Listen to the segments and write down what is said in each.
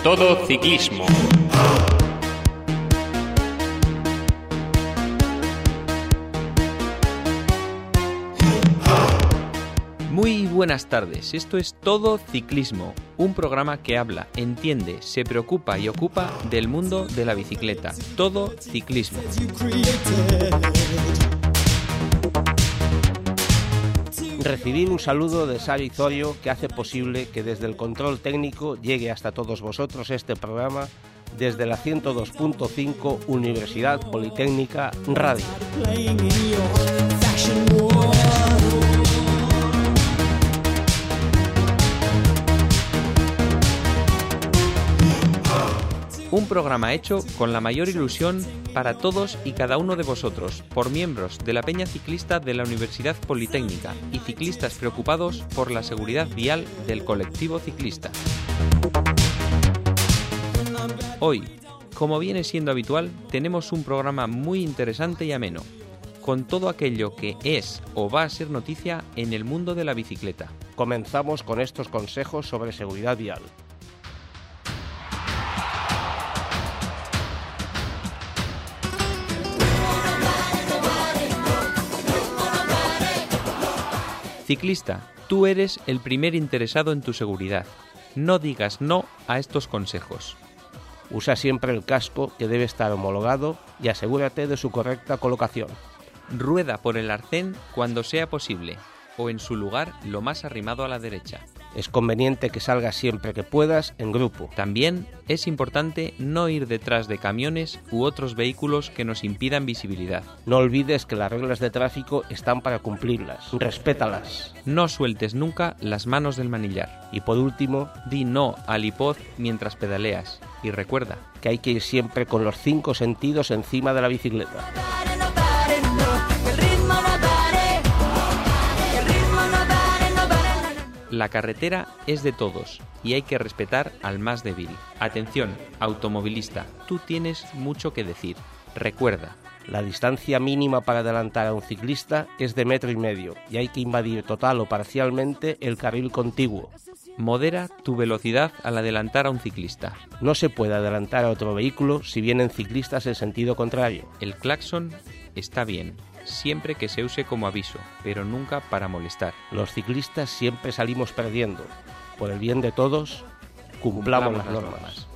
Todo Ciclismo. Muy buenas tardes, esto es Todo Ciclismo, un programa que habla, entiende, se preocupa y ocupa del mundo de la bicicleta. Todo Ciclismo. Recibir un saludo de Sari Zorio, que hace posible que desde el control técnico llegue hasta todos vosotros este programa desde la 102.5 Universidad Politécnica Radio. Un programa hecho con la mayor ilusión para todos y cada uno de vosotros, por miembros de la Peña Ciclista de la Universidad Politécnica y ciclistas preocupados por la seguridad vial del colectivo ciclista. Hoy, como viene siendo habitual, tenemos un programa muy interesante y ameno, con todo aquello que es o va a ser noticia en el mundo de la bicicleta. Comenzamos con estos consejos sobre seguridad vial. Ciclista, tú eres el primer interesado en tu seguridad. No digas no a estos consejos. Usa siempre el casco, que debe estar homologado, y asegúrate de su correcta colocación. Rueda por el arcén cuando sea posible, o en su lugar lo más arrimado a la derecha. Es conveniente que salgas siempre que puedas en grupo. También es importante no ir detrás de camiones u otros vehículos que nos impidan visibilidad. No olvides que las reglas de tráfico están para cumplirlas. Respétalas. No sueltes nunca las manos del manillar. Y por último, di no al iPod mientras pedaleas. Y recuerda que hay que ir siempre con los 5 sentidos encima de la bicicleta. La carretera es de todos y hay que respetar al más débil. Atención, automovilista, tú tienes mucho que decir. Recuerda, la distancia mínima para adelantar a un ciclista es de 1,5 metros y hay que invadir total o parcialmente el carril contiguo. Modera tu velocidad al adelantar a un ciclista. No se puede adelantar a otro vehículo si vienen ciclistas en sentido contrario. El claxon está bien, siempre que se use como aviso, pero nunca para molestar. Los ciclistas siempre salimos perdiendo. Por el bien de todos, cumplamos las normas.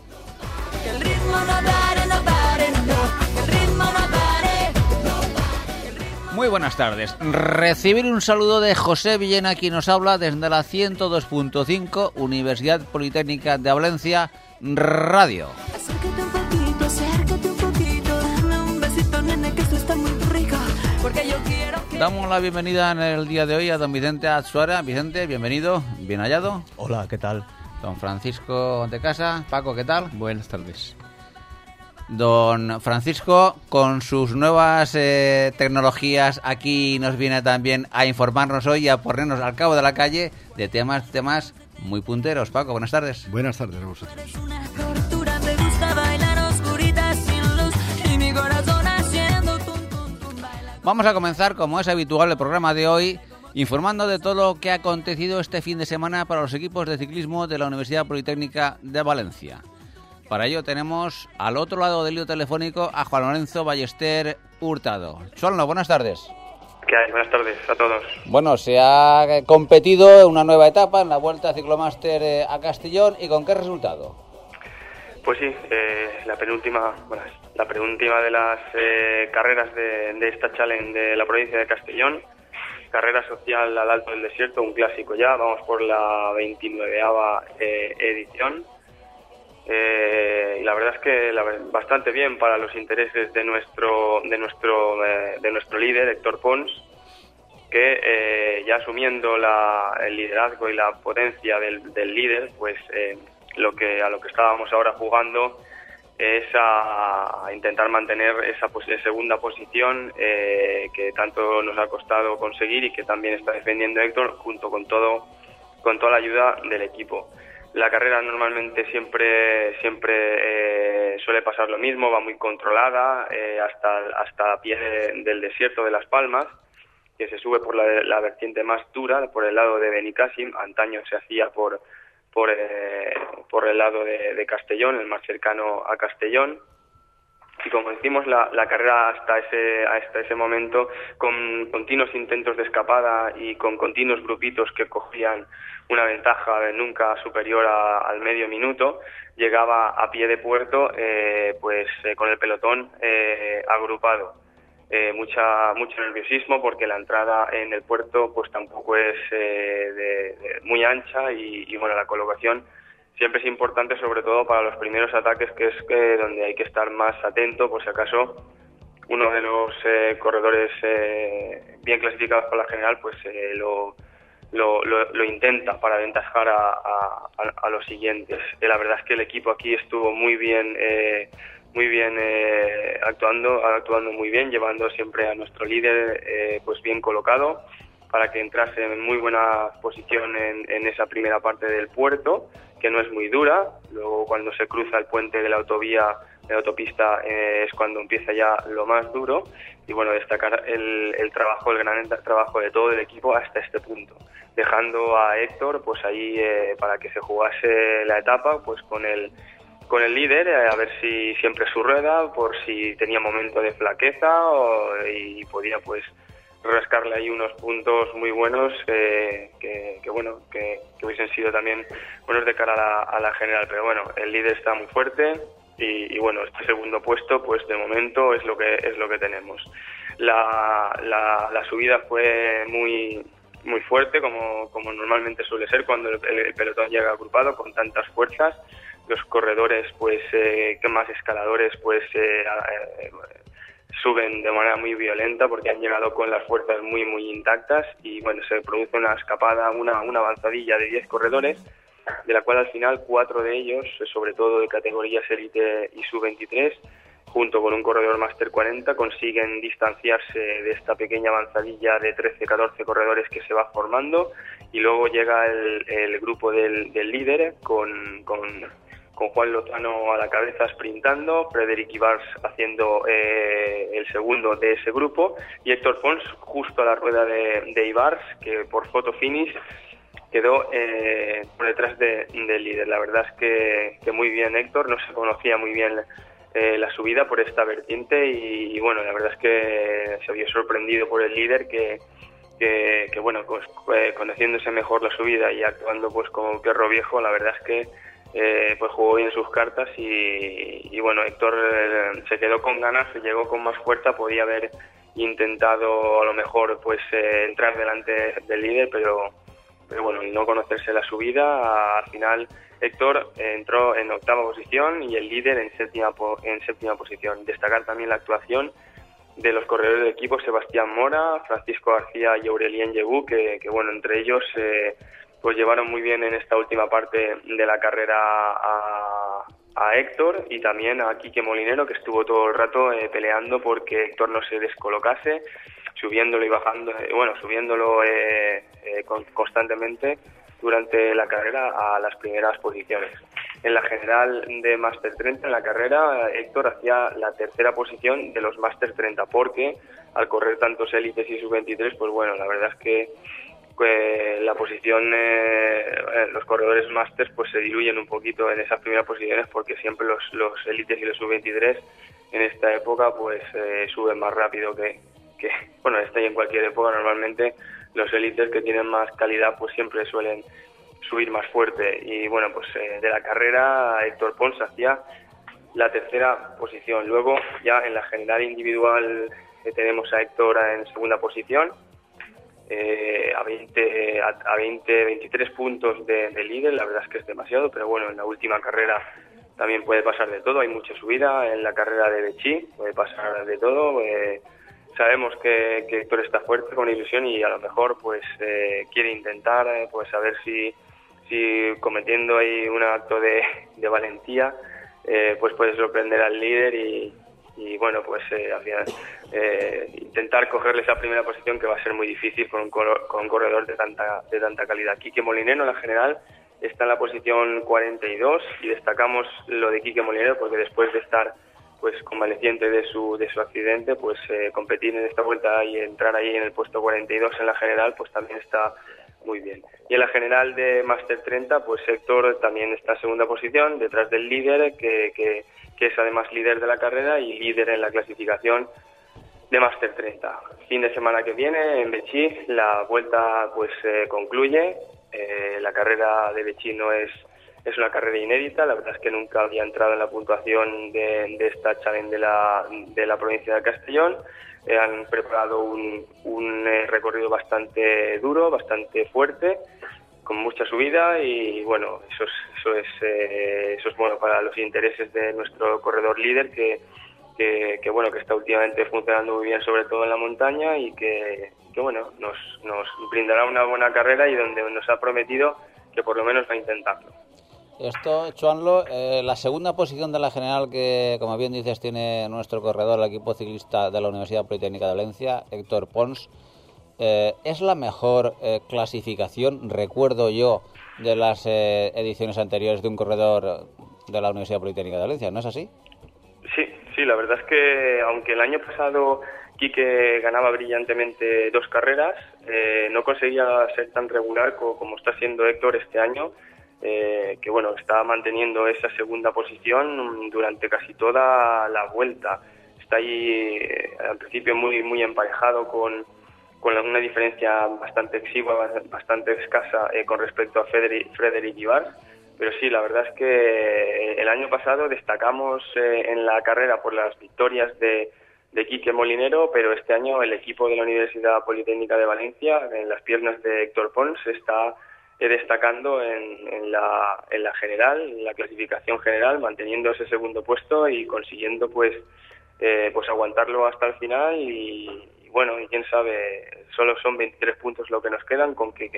Muy buenas tardes. Recibir un saludo de José Villena, quien nos habla desde la 102.5 Universidad Politécnica de Valencia Radio. Acércate un poquito, dame un besito, nene, que esto está muy rico, porque yo quiero que... Damos la bienvenida en el día de hoy a don Vicente Azuara. Vicente, bienvenido, bien hallado. Hola, ¿qué tal? Don Francisco de Casa. Paco, ¿qué tal? Buenas tardes. Don Francisco, con sus nuevas tecnologías, aquí nos viene también a informarnos hoy y a ponernos al cabo de la calle de temas muy punteros. Paco, buenas tardes. Buenas tardes a vosotros. Una tortura, te gusta bailar oscurita sin luz y mi corazón haciendo tum tum tum baila. Vamos a comenzar, como es habitual, el programa de hoy, informando de todo lo que ha acontecido este fin de semana para los equipos de ciclismo de la Universidad Politécnica de Valencia. Para ello tenemos al otro lado del hilo telefónico a Juan Lorenzo Ballester Hurtado. Juanlo, buenas tardes. ¿Qué hay? Buenas tardes a todos. Bueno, se ha competido en una nueva etapa en la Vuelta Ciclomaster a Castellón. ¿Y con qué resultado? Pues sí, la penúltima de las carreras de esta challenge de la provincia de Castellón. Carrera social al Alto del Desierto, un clásico ya. Vamos por la 29ª edición. Y la verdad es que bastante bien para los intereses de nuestro líder, Héctor Pons, que ya asumiendo el liderazgo y la potencia del líder, pues a lo que estábamos ahora jugando es a intentar mantener esa segunda posición que tanto nos ha costado conseguir y que también está defendiendo Héctor junto con toda la ayuda del equipo. La carrera normalmente siempre suele pasar lo mismo, va muy controlada hasta a pie del desierto de Las Palmas, que se sube por la vertiente más dura, por el lado de Benicàssim. Antaño se hacía por por el lado de Castellón, el más cercano a Castellón. Y como decimos, la carrera hasta ese momento, con continuos intentos de escapada y con continuos grupitos que cogían una ventaja nunca superior al medio minuto, llegaba a pie de puerto con el pelotón agrupado. Mucho nerviosismo porque la entrada en el puerto pues tampoco es muy ancha y bueno, la colocación siempre es importante, sobre todo para los primeros ataques, que es donde hay que estar más atento por si acaso uno de los corredores bien clasificados por la general pues lo intenta para aventajar a los siguientes. La verdad es que el equipo aquí estuvo muy bien actuando muy bien, llevando siempre a nuestro líder pues bien colocado para que entrase en muy buena posición en esa primera parte del puerto, que no es muy dura. Luego cuando se cruza el puente de la autopista es cuando empieza ya lo más duro. Y bueno, destacar el gran trabajo de todo el equipo hasta este punto, dejando a Héctor pues ahí para que se jugase la etapa pues con el líder, a ver si siempre su rueda, por si tenía momento de flaqueza y podía pues rascarle ahí unos puntos muy buenos que hubiesen sido también buenos de cara a la general. Pero bueno, el líder está muy fuerte y bueno, este segundo puesto pues de momento es lo que tenemos. La subida fue muy fuerte, como normalmente suele ser cuando el pelotón llega agrupado con tantas fuerzas. Los corredores pues que más escaladores pues suben de manera muy violenta porque han llegado con las fuerzas muy intactas y bueno, se produce una escapada, una avanzadilla de 10 corredores, de la cual al final 4 de ellos, sobre todo de categorías élite y sub-23, junto con un corredor Máster 40, consiguen distanciarse de esta pequeña avanzadilla de 13-14 corredores que se va formando, y luego llega el grupo del líder con Juan Lozano a la cabeza sprintando, Frederic Ibars haciendo el segundo de ese grupo y Héctor Pons justo a la rueda de Ibars, que por photo finish quedó por detrás del líder. La verdad es que muy bien Héctor, no se conocía muy bien la subida por esta vertiente y bueno, la verdad es que se vio sorprendido por el líder que bueno, pues conociéndose mejor la subida y actuando pues como perro viejo, la verdad es que pues jugó bien sus cartas y bueno, Héctor se quedó con ganas, se llegó con más fuerza, podía haber intentado a lo mejor pues entrar delante del líder, pero bueno, al no conocerse la subida, al final Héctor entró en 8ª posición y el líder en séptima posición. Destacar también la actuación de los corredores del equipo, Sebastián Mora, Francisco García y Aurelien Yebú, que bueno, entre ellos pues llevaron muy bien en esta última parte de la carrera a Héctor y también a Quique Molinero, que estuvo todo el rato peleando porque Héctor no se descolocase, subiéndolo y bajando, subiéndolo constantemente durante la carrera a las primeras posiciones. En la general de Máster 30, en la carrera, Héctor hacía la 3ª posición de los Máster 30, porque al correr tantos élites y sub-23, pues bueno, la verdad es que la posición, los corredores másters pues se diluyen un poquito en esas primeras posiciones, porque siempre los élites y los sub-23 en esta época pues suben más rápido que bueno, esta y en cualquier época. Normalmente los élites que tienen más calidad pues siempre suelen subir más fuerte y bueno, pues de la carrera Héctor Pons hacía la 3ª posición. Luego ya en la general individual tenemos a Héctor en 2ª posición, a 23 puntos de líder. La verdad es que es demasiado, pero bueno, en la última carrera también puede pasar de todo, hay mucha subida. En la carrera de Bechy puede pasar de todo. Sabemos que Héctor está fuerte, con ilusión, y a lo mejor pues quiere intentar pues a ver si cometiendo ahí un acto de valentía pues puede sorprender al líder y bueno, pues al final intentar cogerle esa primera posición, que va a ser muy difícil con un corredor de tanta calidad. Quique Molinero en la general está en la posición 42 y destacamos lo de Quique Molinero porque después de estar pues convaleciente de su accidente, pues competir en esta vuelta y entrar ahí en el puesto 42 en la general, pues también está muy bien. Y en la general de Máster 30, pues Héctor también está en segunda posición, detrás del líder, que es además líder de la carrera y líder en la clasificación de Máster 30. Fin de semana que viene en Betxí la vuelta pues concluye. La carrera de Betxí no es una carrera inédita, la verdad es que nunca había entrado en la puntuación de esta challenge de la provincia de Castellón. Han preparado un recorrido bastante duro, bastante fuerte, con mucha subida y bueno, eso es bueno para los intereses de nuestro corredor líder que está últimamente funcionando muy bien, sobre todo en la montaña, y que bueno, nos brindará una buena carrera y donde nos ha prometido que por lo menos va a intentarlo. Esto, Joanlo, la segunda posición de la general que, como bien dices, tiene nuestro corredor, el equipo ciclista de la Universidad Politécnica de Valencia, Héctor Pons, es la mejor clasificación, recuerdo yo, de las ediciones anteriores de un corredor de la Universidad Politécnica de Valencia, ¿no es así? Sí, la verdad es que aunque el año pasado Quique ganaba brillantemente 2 carreras, no conseguía ser tan regular como está siendo Héctor este año, que bueno, está manteniendo esa segunda posición durante casi toda la vuelta. Está ahí al principio muy emparejado con una diferencia bastante exigua, bastante escasa con respecto a Frederic Ibarz. Pero sí, la verdad es que el año pasado destacamos en la carrera por las victorias de Quique Molinero, pero este año el equipo de la Universidad Politécnica de Valencia, en las piernas de Héctor Pons, está destacando en la general, en la clasificación general, manteniendo ese segundo puesto y consiguiendo pues aguantarlo hasta el final y bueno, y quién sabe, solo son 23 puntos lo que nos quedan, con que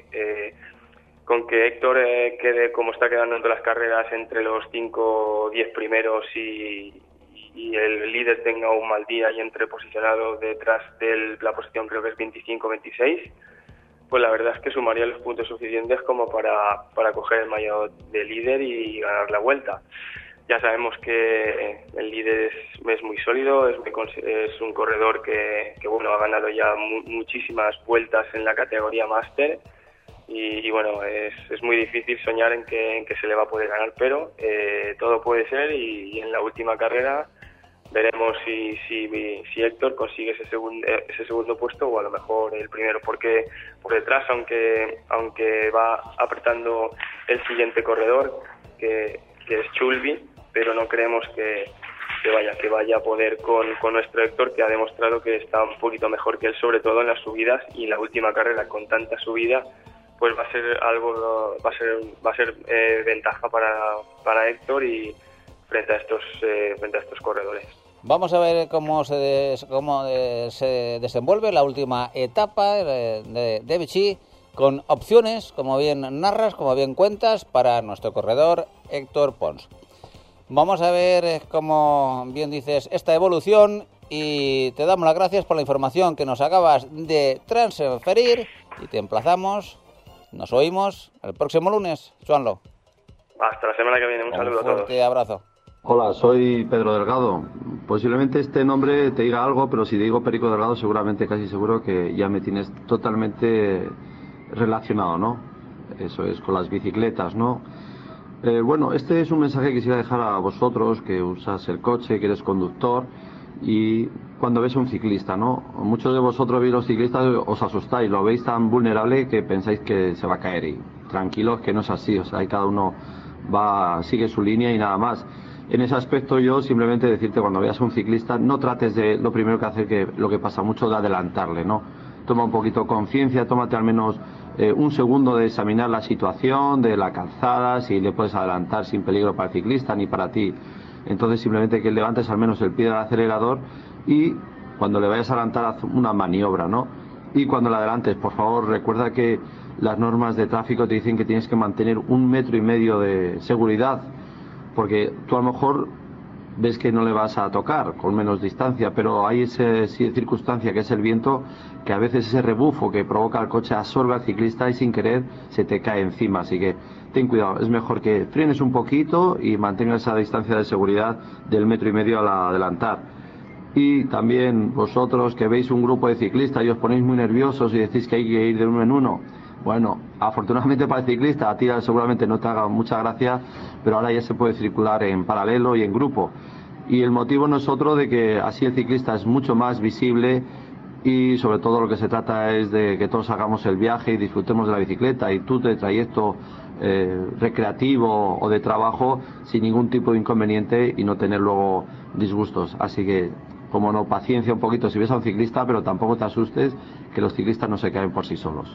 Héctor quede como está quedando en todas las carreras entre los 5 o 10 primeros y el líder tenga un mal día y entre posicionado detrás de la posición, creo que es 25-26, pues la verdad es que sumaría los puntos suficientes como para coger el maillot de líder y ganar la vuelta. Ya sabemos que el líder es muy sólido, es un corredor que bueno, ha ganado ya muchísimas vueltas en la categoría máster y bueno, es muy difícil soñar en que se le va a poder ganar, pero todo puede ser y en la última carrera veremos si Héctor consigue ese segundo puesto o a lo mejor el primero, porque por detrás, aunque va apretando el siguiente corredor, que es Chulbi, pero no creemos que vaya a poder con nuestro Héctor, que ha demostrado que está un poquito mejor que él, sobre todo en las subidas, y la última carrera con tanta subida pues va a ser ventaja para Héctor y frente a estos corredores. Vamos a ver cómo se desenvuelve la última etapa de Betxí, con opciones, como bien narras, como bien cuentas, para nuestro corredor Héctor Pons. Vamos a ver, como bien dices, esta evolución y te damos las gracias por la información que nos acabas de transferir y te emplazamos, nos oímos el próximo lunes, Joanlo. Hasta la semana que viene, un saludo a todos. Un fuerte abrazo. Hola, soy Pedro Delgado. Posiblemente este nombre te diga algo, pero si te digo Perico Delgado, seguramente, casi seguro que ya me tienes totalmente relacionado, ¿no? Eso es, con las bicicletas, ¿no? Bueno, este es un mensaje que quisiera dejar a vosotros, que usas el coche, que eres conductor, y cuando ves a un ciclista, ¿no? Muchos de vosotros veis los ciclistas, os asustáis, lo veis tan vulnerable que pensáis que se va a caer, y tranquilos que no es así, o sea, ahí cada uno sigue su línea y nada más. En ese aspecto yo simplemente decirte, cuando veas a un ciclista, no trates de, lo primero que hacer, que lo que pasa mucho, de adelantarle, ¿no? Toma un poquito conciencia, tómate al menos un segundo de examinar la situación de la calzada, si le puedes adelantar sin peligro para el ciclista ni para ti. Entonces simplemente que levantes al menos el pie del acelerador y cuando le vayas a adelantar haz una maniobra, ¿no? Y cuando le adelantes, por favor, recuerda que las normas de tráfico te dicen que tienes que mantener 1,5 metros de seguridad, porque tú a lo mejor ves que no le vas a tocar con menos distancia, pero hay esa circunstancia que es el viento, que a veces ese rebufo que provoca el coche absorbe al ciclista y sin querer se te cae encima, así que ten cuidado, es mejor que frenes un poquito y mantengas esa distancia de seguridad del 1,5 metros al adelantar. Y también vosotros que veis un grupo de ciclistas y os ponéis muy nerviosos y decís que hay que ir de uno en uno, Bueno, afortunadamente para el ciclista, a ti seguramente no te haga mucha gracia, pero ahora ya se puede circular en paralelo y en grupo. Y el motivo no es otro de que así el ciclista es mucho más visible y sobre todo lo que se trata es de que todos hagamos el viaje y disfrutemos de la bicicleta y tú de trayecto recreativo o de trabajo sin ningún tipo de inconveniente y no tener luego disgustos. Así que, como no, paciencia un poquito si ves a un ciclista, pero tampoco te asustes que los ciclistas no se caen por sí solos.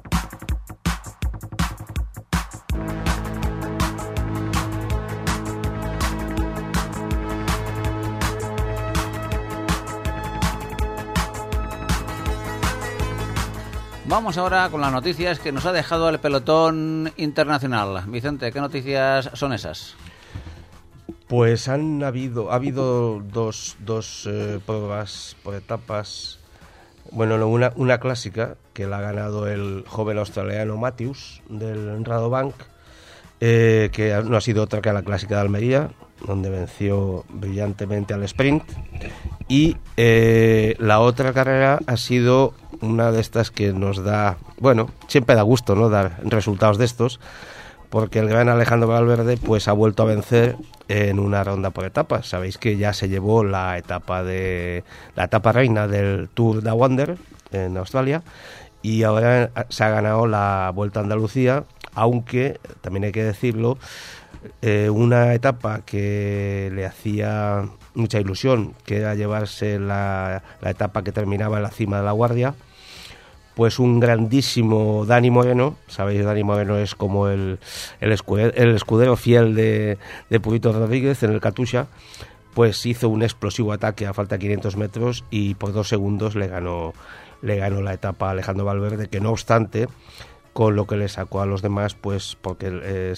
Vamos ahora con las noticias que nos ha dejado el pelotón internacional. Vicente, ¿qué noticias son esas? Pues ha habido dos pruebas por etapas. Bueno, una clásica que la ha ganado el joven australiano Matthews del Rabobank, que no ha sido otra que la clásica de Almería, donde venció brillantemente al sprint. Y la otra carrera ha sido una de estas que nos da, bueno, siempre da gusto, ¿no?, dar resultados de estos, porque el gran Alejandro Valverde pues ha vuelto a vencer en una ronda por etapas. Sabéis que ya se llevó la etapa reina del Tour de Wander en Australia y ahora se ha ganado la Vuelta a Andalucía, aunque también hay que decirlo, una etapa que le hacía mucha ilusión, que era llevarse la etapa que terminaba en la cima de la Guardia, pues un grandísimo Dani Moreno. Sabéis, Dani Moreno es como el escudero fiel de Purito Rodríguez en el Katusha, pues hizo un explosivo ataque a falta de 500 metros y por 2 segundos le ganó la etapa a Alejandro Valverde, que no obstante, con lo que le sacó a los demás, pues porque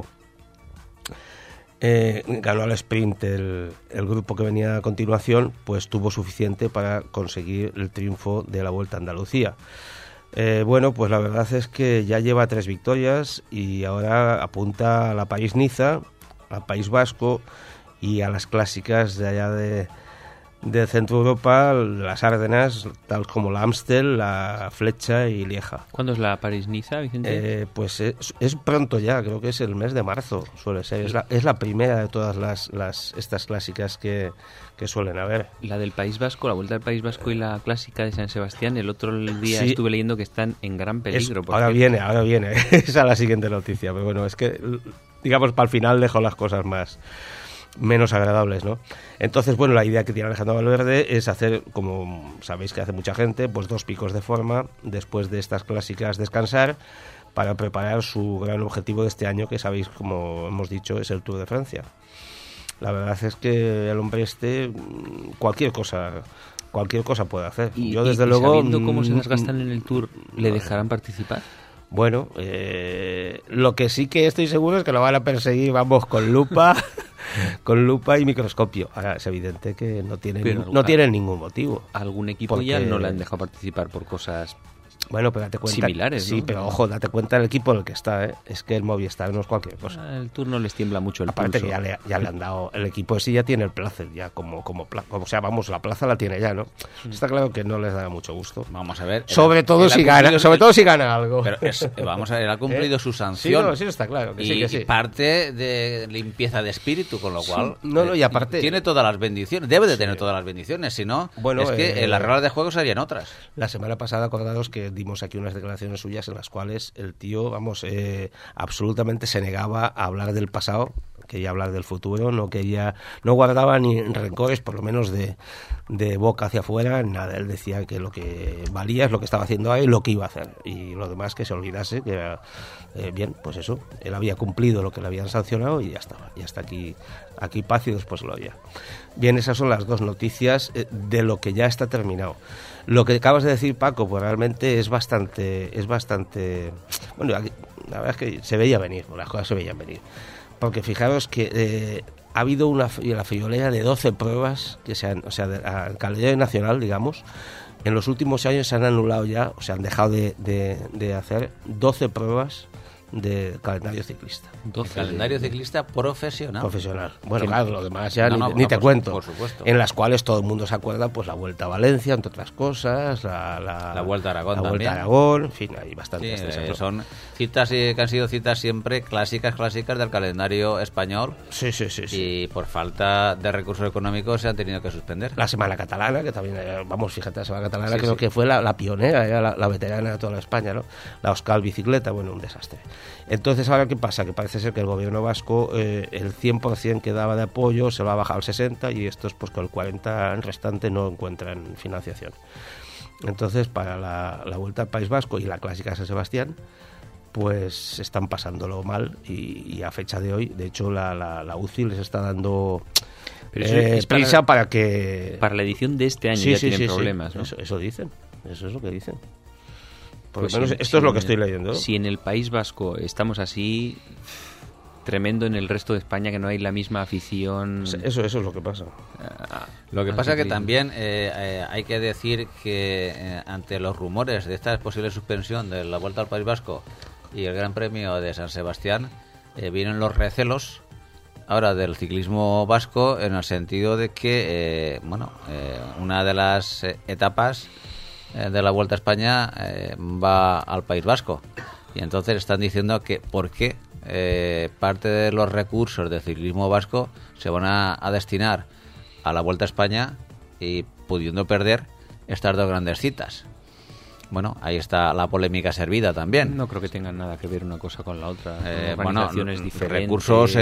ganó al sprint el grupo que venía a continuación, pues tuvo suficiente para conseguir el triunfo de la Vuelta a Andalucía. Bueno, pues la verdad es que ya lleva 3 victorias y ahora apunta a la París-Niza, al País Vasco y a las clásicas de allá de Centro Europa, las Ardenas, tal como la Amstel, la Flecha y Lieja. ¿Cuándo es la París-Niza, Vicente? Pues es pronto ya, creo que es el mes de marzo, suele ser. Es la primera de todas estas clásicas que suelen haber. La del País Vasco, la Vuelta al País Vasco y la clásica de San Sebastián, el otro día sí, estuve leyendo que están en gran peligro. Ahora viene, esa es la siguiente noticia, pero bueno, es que, digamos, para el final dejo las cosas menos agradables, ¿no? Entonces, bueno, la idea que tiene Alejandro Valverde es hacer, como sabéis que hace mucha gente, pues 2 picos de forma, después de estas clásicas descansar, para preparar su gran objetivo de este año, que sabéis, como hemos dicho, es el Tour de Francia. La verdad es que el hombre cualquier cosa puede hacer. Yo, desde luego, sabiendo cómo se las gastan en el Tour, ¿le dejarán participar? Bueno, lo que sí que estoy seguro es que lo van a perseguir, vamos, con lupa y microscopio. Ahora, es evidente que no tienen ningún motivo. ¿Algún equipo ya no le han dejado participar por cosas Bueno, pero date cuenta, similares, ¿no? Sí, pero ojo, date cuenta del equipo en el que está, ¿eh? Es que el Movistar no es cualquier cosa. El Tour no les tiembla mucho el Aparte pulso. que ya le han dado, el equipo ese ya tiene el placer, ya o sea, vamos, la plaza la tiene ya, ¿no? Está claro que no les da mucho gusto. Vamos a ver. Sobre todo si gana algo. Pero vamos a ver, ha cumplido su sanción. Sí, está claro. Que y sí. parte de limpieza de espíritu, con lo cual y aparte tiene todas las bendiciones, debe de tener todas las bendiciones, si no, bueno, es que las reglas de juego serían otras. La semana pasada, acordaros que dimos aquí unas declaraciones suyas en las cuales el tío, absolutamente se negaba a hablar del pasado, quería hablar del futuro, no guardaba ni rencores, por lo menos de boca hacia afuera, nada. Él decía que lo que valía es lo que estaba haciendo ahí, lo que iba a hacer, y lo demás que se olvidase, que era, bien, pues eso, él había cumplido lo que le habían sancionado y ya estaba, y hasta aquí paz y después gloria. Bien, esas son las dos noticias de lo que ya está terminado. Lo que acabas de decir, Paco, pues realmente es bastante, bueno, la verdad es que se veía venir, las cosas se veían venir, porque fijaros que ha habido la friolera de 12 pruebas que al calendario nacional, digamos, en los últimos años se han anulado ya, o sea, han dejado de hacer 12 pruebas del calendario ciclista. Calendario ciclista profesional. Bueno, claro, lo demás ya No, ni te cuento. Por supuesto. En las cuales todo el mundo se acuerda, pues la Vuelta a Valencia, entre otras cosas, la Vuelta a Aragón también. Vuelta a Aragón, en fin, hay bastantes. Sí, son citas que han sido citas siempre clásicas del calendario español. Sí. Y por falta de recursos económicos se han tenido que suspender. La Semana Catalana, que también, fíjate, la Semana Catalana creo que fue la pionera, la veterana de toda España, ¿no? La Euskal Bicicleta, bueno, un desastre. Entonces, ¿ahora qué pasa? Que parece ser que el gobierno vasco, el 100% que daba de apoyo se va a bajar al 60% y estos, pues con el 40% restante no encuentran financiación. Entonces, para la Vuelta al País Vasco y la Clásica de San Sebastián, pues están pasándolo mal y a fecha de hoy, de hecho, la UCI les está dando prisa para que... Para la edición de este año ya tienen problemas, ¿no? Eso dicen, eso es lo que dicen. Por Pues lo menos esto es lo que estoy leyendo. Si en el País Vasco estamos así, tremendo en el resto de España que no hay la misma afición. Eso es lo que pasa. Lo que pasa es que también hay que decir que ante los rumores de esta posible suspensión de la Vuelta al País Vasco y el Gran Premio de San Sebastián, vienen los recelos ahora del ciclismo vasco en el sentido de que una de las etapas de la Vuelta a España va al País Vasco, y entonces están diciendo que por qué parte de los recursos del ciclismo vasco se van a destinar a la Vuelta a España y pudiendo perder estas dos grandes citas. Bueno, ahí está la polémica servida también. No creo que tengan nada que ver una cosa con la otra. Diferentes. Recursos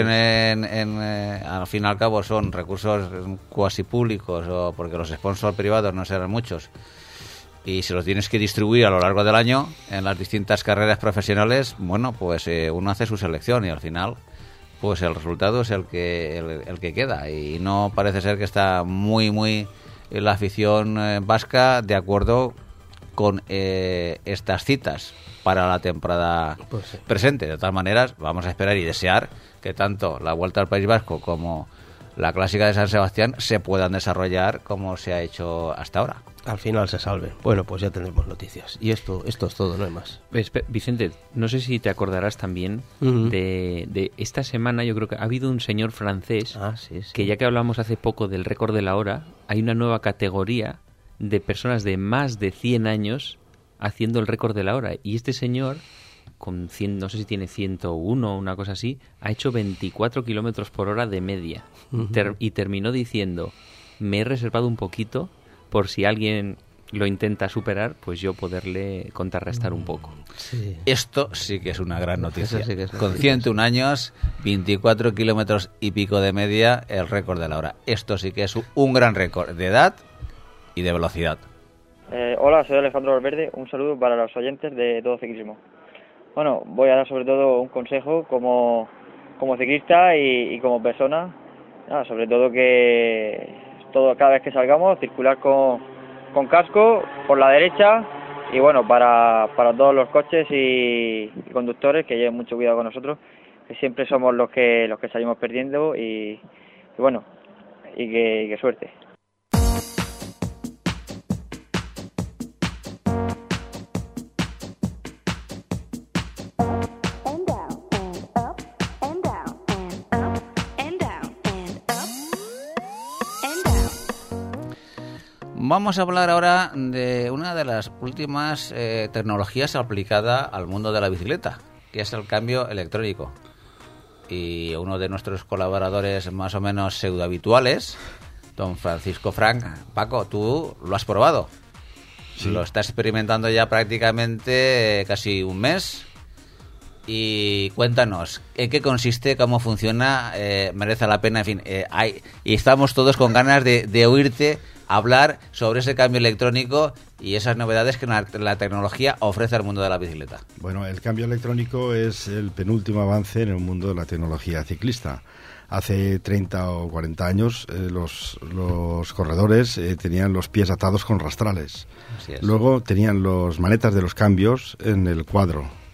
al fin y al cabo son recursos cuasi públicos, o porque los sponsors privados no serán muchos, y si los tienes que distribuir a lo largo del año en las distintas carreras profesionales, bueno, pues uno hace su selección y al final pues el resultado es el que queda, y no parece ser que está muy la afición vasca de acuerdo con estas citas para la temporada presente. De todas maneras, vamos a esperar y desear que tanto la Vuelta al País Vasco como la Clásica de San Sebastián se puedan desarrollar como se ha hecho hasta ahora. Al final se salve. Bueno, pues ya tendremos noticias. Y esto es todo, no hay más. Vicente, no sé si te acordarás también de esta semana. Yo creo que ha habido un señor francés que, ya que hablamos hace poco del récord de la hora, hay una nueva categoría de personas de más de 100 años haciendo el récord de la hora. Y este señor, con 100, no sé si tiene 101 o una cosa así, ha hecho 24 kilómetros por hora de media. Y terminó diciendo: me he reservado un poquito por si alguien lo intenta superar, pues yo poderle contrarrestar un poco. Sí. Esto sí que es una gran noticia. Sí que es Con 101 años, 24 kilómetros y pico de media, el récord de la hora. Esto sí que es un gran récord de edad y de velocidad. Hola, soy Alejandro Valverde. Un saludo para los oyentes de Todo Ciclismo. Bueno, voy a dar sobre todo un consejo como ciclista y como persona. Sobre todo que cada vez que salgamos, circular con casco por la derecha, y bueno, para todos los coches y conductores, que lleven mucho cuidado con nosotros, que siempre somos los que salimos perdiendo, y bueno, y que suerte. Vamos a hablar ahora de una de las últimas tecnologías aplicada al mundo de la bicicleta, que es el cambio electrónico. Y uno de nuestros colaboradores más o menos pseudohabituales, don Francisco Frank. Paco, tú lo has probado. Sí. Lo estás experimentando ya prácticamente casi un mes. Y cuéntanos, ¿en qué consiste, cómo funciona, merece la pena? En fin, y estamos todos con ganas de oírte hablar sobre ese cambio electrónico y esas novedades que la tecnología ofrece al mundo de la bicicleta. Bueno, el cambio electrónico es el penúltimo avance en el mundo de la tecnología ciclista. Hace 30 o 40 años los corredores tenían los pies atados con rastrales. Luego tenían los manetas de los cambios en el cuadro.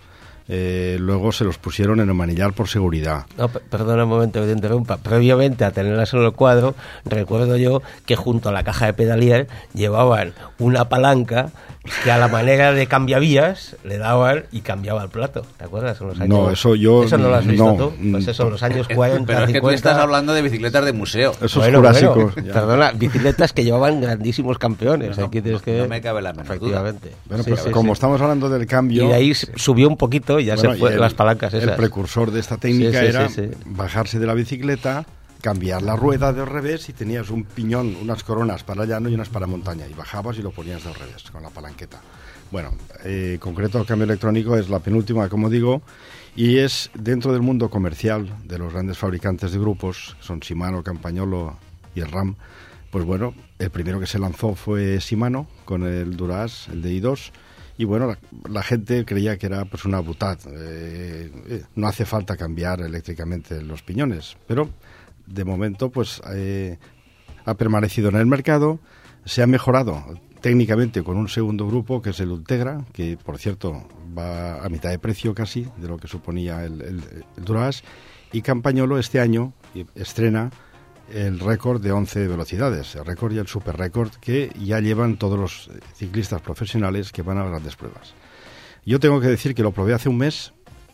luego se los pusieron en el manillar por seguridad. No, perdona un momento que te interrumpa. Previamente a tenerlas en el cuadro, recuerdo yo que junto a la caja de pedalier llevaban una palanca que a la manera de cambiavías le daban y cambiaba el plato. ¿Te acuerdas? En los años... No, eso no lo has visto tú. Pues eso, en los años 40, Pero es que 50... tú estás hablando de bicicletas de museo. Eso es jurásico. Perdona, bicicletas que llevaban grandísimos campeones. Aquí tienes que... No me cabe la menor duda. Efectivamente. Bueno, pues como estamos hablando del cambio... Y de ahí subió un poquito y ya se fue las palancas esas. El precursor de esta técnica era bajarse de la bicicleta, cambiar la rueda del revés y tenías un piñón, unas coronas para llano y unas para montaña. Y bajabas y lo ponías del revés con la palanqueta. Bueno, concreto el cambio electrónico es la penúltima, como digo, y es dentro del mundo comercial de los grandes fabricantes de grupos, son Shimano, Campagnolo y el RAM. Pues bueno, el primero que se lanzó fue Shimano con el Duras, el DI2, y bueno, la gente creía que era pues una butad. No hace falta cambiar eléctricamente los piñones, pero de momento pues ha permanecido en el mercado, se ha mejorado técnicamente con un segundo grupo que es el Ultegra, que por cierto va a mitad de precio casi de lo que suponía el Duras, y Campagnolo este año estrena el récord de 11 velocidades, el récord y el super récord que ya llevan todos los ciclistas profesionales que van a grandes pruebas. Yo tengo que decir que lo probé hace un mes,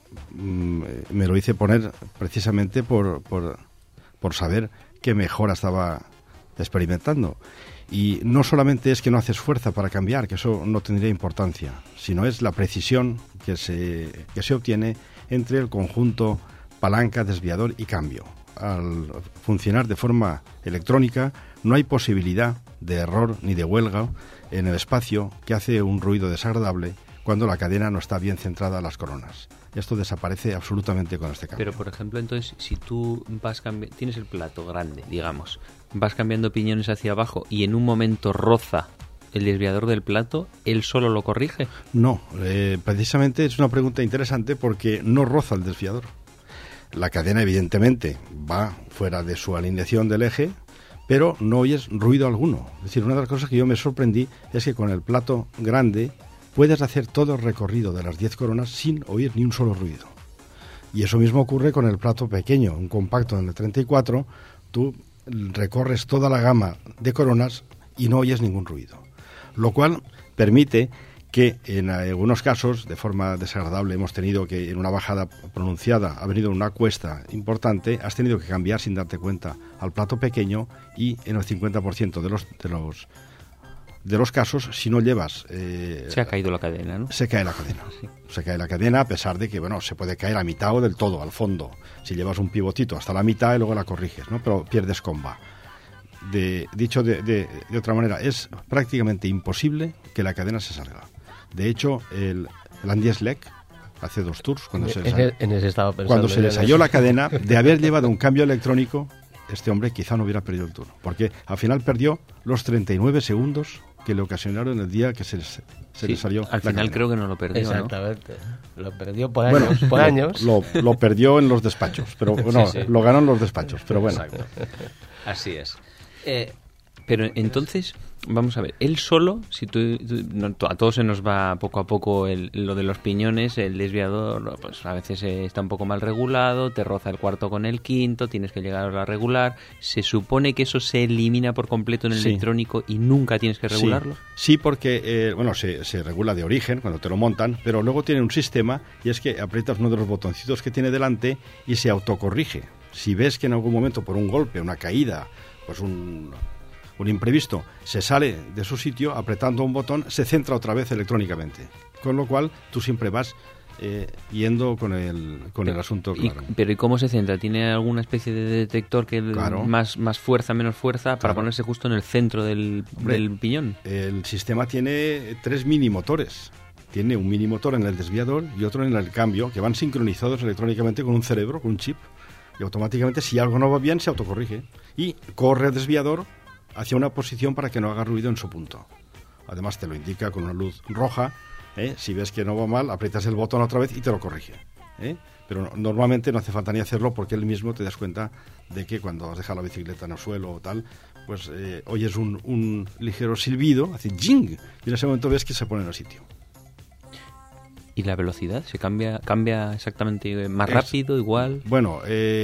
me lo hice poner precisamente por saber qué mejora estaba experimentando. Y no solamente es que no haces fuerza para cambiar, que eso no tendría importancia, sino es la precisión que se obtiene entre el conjunto palanca, desviador y cambio. Al funcionar de forma electrónica no hay posibilidad de error ni de huelga en el espacio que hace un ruido desagradable cuando la cadena no está bien centrada a las coronas. Esto desaparece absolutamente con este cambio. Pero, por ejemplo, entonces, si tú tienes el plato grande, digamos, vas cambiando piñones hacia abajo y en un momento roza el desviador del plato, ¿él solo lo corrige? No, precisamente es una pregunta interesante porque no roza el desviador. La cadena, evidentemente, va fuera de su alineación del eje, pero no oyes ruido alguno. Es decir, una de las cosas que yo me sorprendí es que con el plato grande puedes hacer todo el recorrido de las 10 coronas sin oír ni un solo ruido. Y eso mismo ocurre con el plato pequeño, un compacto en el 34, tú recorres toda la gama de coronas y no oyes ningún ruido. Lo cual permite que en algunos casos, de forma desagradable, hemos tenido que en una bajada pronunciada ha venido una cuesta importante, has tenido que cambiar sin darte cuenta al plato pequeño y en el 50% de los casos, si no llevas... se ha caído la cadena, ¿no? Se cae la cadena. Sí. Se cae la cadena a pesar de que, bueno, se puede caer a mitad o del todo, al fondo. Si llevas un pivotito hasta la mitad y luego la corriges, ¿no? Pero pierdes comba. Dicho de otra manera, es prácticamente imposible que la cadena se salga. De hecho, el Andy Schleck hace 2 tours cuando se le salió la cadena, de haber llevado un cambio electrónico, este hombre quizá no hubiera perdido el tour, porque al final perdió los 39 segundos que le ocasionaron el día que se le salió al final cadena. Creo que no lo perdió. Exactamente, ¿no? Lo perdió por años. Lo perdió en los despachos, pero bueno, sí. Lo ganó en los despachos, pero bueno. Exacto. Así es. Pero entonces, vamos a ver, él solo, si a todos se nos va poco a poco lo de los piñones, el desviador, pues a veces está un poco mal regulado, te roza el cuarto con el quinto, tienes que llegar a la regular. ¿Se supone que eso se elimina por completo en el electrónico y nunca tienes que regularlo? Sí, porque se regula de origen cuando te lo montan, pero luego tiene un sistema y es que aprietas uno de los botoncitos que tiene delante y se autocorrige. Si ves que en algún momento por un golpe, una caída, pues un imprevisto, se sale de su sitio, apretando un botón, se centra otra vez electrónicamente. Con lo cual, tú siempre vas yendo con el asunto claro. Pero ¿y cómo se centra? ¿Tiene alguna especie de detector que claro. más fuerza, menos fuerza, para ponerse justo en el centro del piñón? El sistema tiene 3 mini motores. Tiene un mini motor en el desviador y otro en el cambio, que van sincronizados electrónicamente con un cerebro, con un chip. Y automáticamente, si algo no va bien, se autocorrige. Y corre el desviador hacia una posición para que no haga ruido en su punto. Además te lo indica con una luz roja. Si ves que no va mal, aprietas el botón otra vez y te lo corrige. Pero normalmente no hace falta ni hacerlo porque él mismo te das cuenta de que cuando has dejado la bicicleta en el suelo o tal, pues oyes un ligero silbido, hace jing, y en ese momento ves que se pone en el sitio. ¿Y la velocidad? ¿Se cambia exactamente más rápido, igual? Bueno,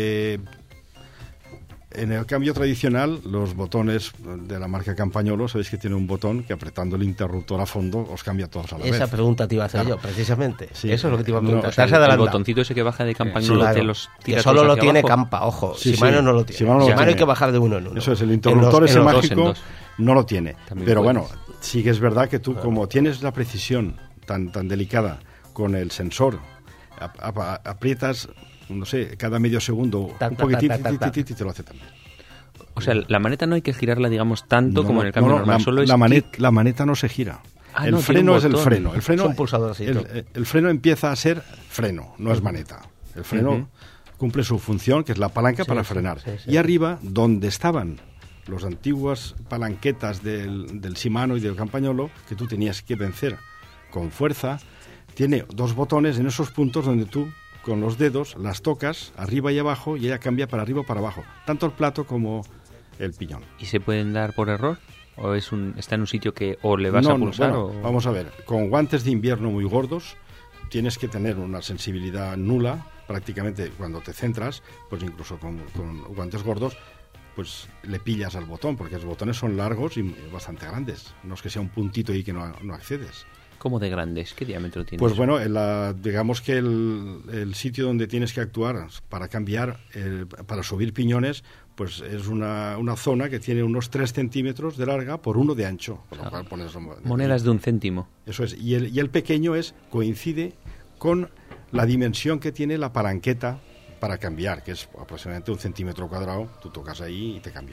en el cambio tradicional, los botones de la marca Campagnolo, sabéis que tiene un botón que apretando el interruptor a fondo os cambia todos a la vez. Esa pregunta te iba a hacer yo, precisamente. Sí. Eso es lo que te iba a preguntar. O sea, el botoncito ese que baja de Campagnolo te los tira que solo todos lo hacia tiene abajo. Campa, ojo. Sí, Shimano no lo tiene. Shimano hay que bajar de uno en uno. Eso es, el interruptor ese mágico en no lo tiene. También pero puedes. bueno, sí que es verdad que tú, como tienes la precisión tan delicada con el sensor, aprietas, no sé, cada medio segundo un poquitín y te lo hace también. O sea, la maneta no hay que girarla, digamos, tanto como en el cambio normal. Solo es la maneta no se gira. El freno es el freno. El freno, es un pulsadorcito. El freno empieza a ser freno, no es maneta. El freno cumple su función, que es la palanca para frenar. Sí. Y arriba, donde estaban las antiguas palanquetas del Shimano y del Campagnolo, que tú tenías que vencer con fuerza, tiene dos botones en esos puntos donde tú con los dedos las tocas arriba y abajo y ella cambia para arriba o para abajo, tanto el plato como el piñón. ¿Y se pueden dar por error? ¿O está en un sitio que o le vas a pulsar? Vamos a ver, con guantes de invierno muy gordos tienes que tener una sensibilidad nula, prácticamente cuando te centras, pues incluso con guantes gordos, pues le pillas al botón, porque los botones son largos y bastante grandes, no es que sea un puntito ahí que no accedes. ¿Cómo de grandes? ¿Qué diámetro tiene? Pues bueno, digamos que el sitio donde tienes que actuar para cambiar, para subir piñones, pues es una zona que tiene unos 3 centímetros de larga por 1 de ancho. Por lo cual pones monedas de 1 céntimo. Eso es. Y el pequeño coincide con la dimensión que tiene la palanqueta para cambiar, que es aproximadamente 1 centímetro cuadrado. Tú tocas ahí y te cambia.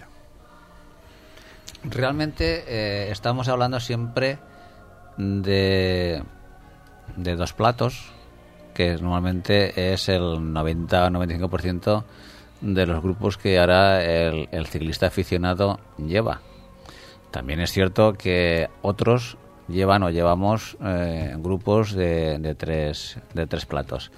Realmente estamos hablando siempre de 2 platos, que normalmente es el 90-95% de los grupos que ahora el ciclista aficionado lleva. También es cierto que otros llevan o llevamos grupos de 3 platos.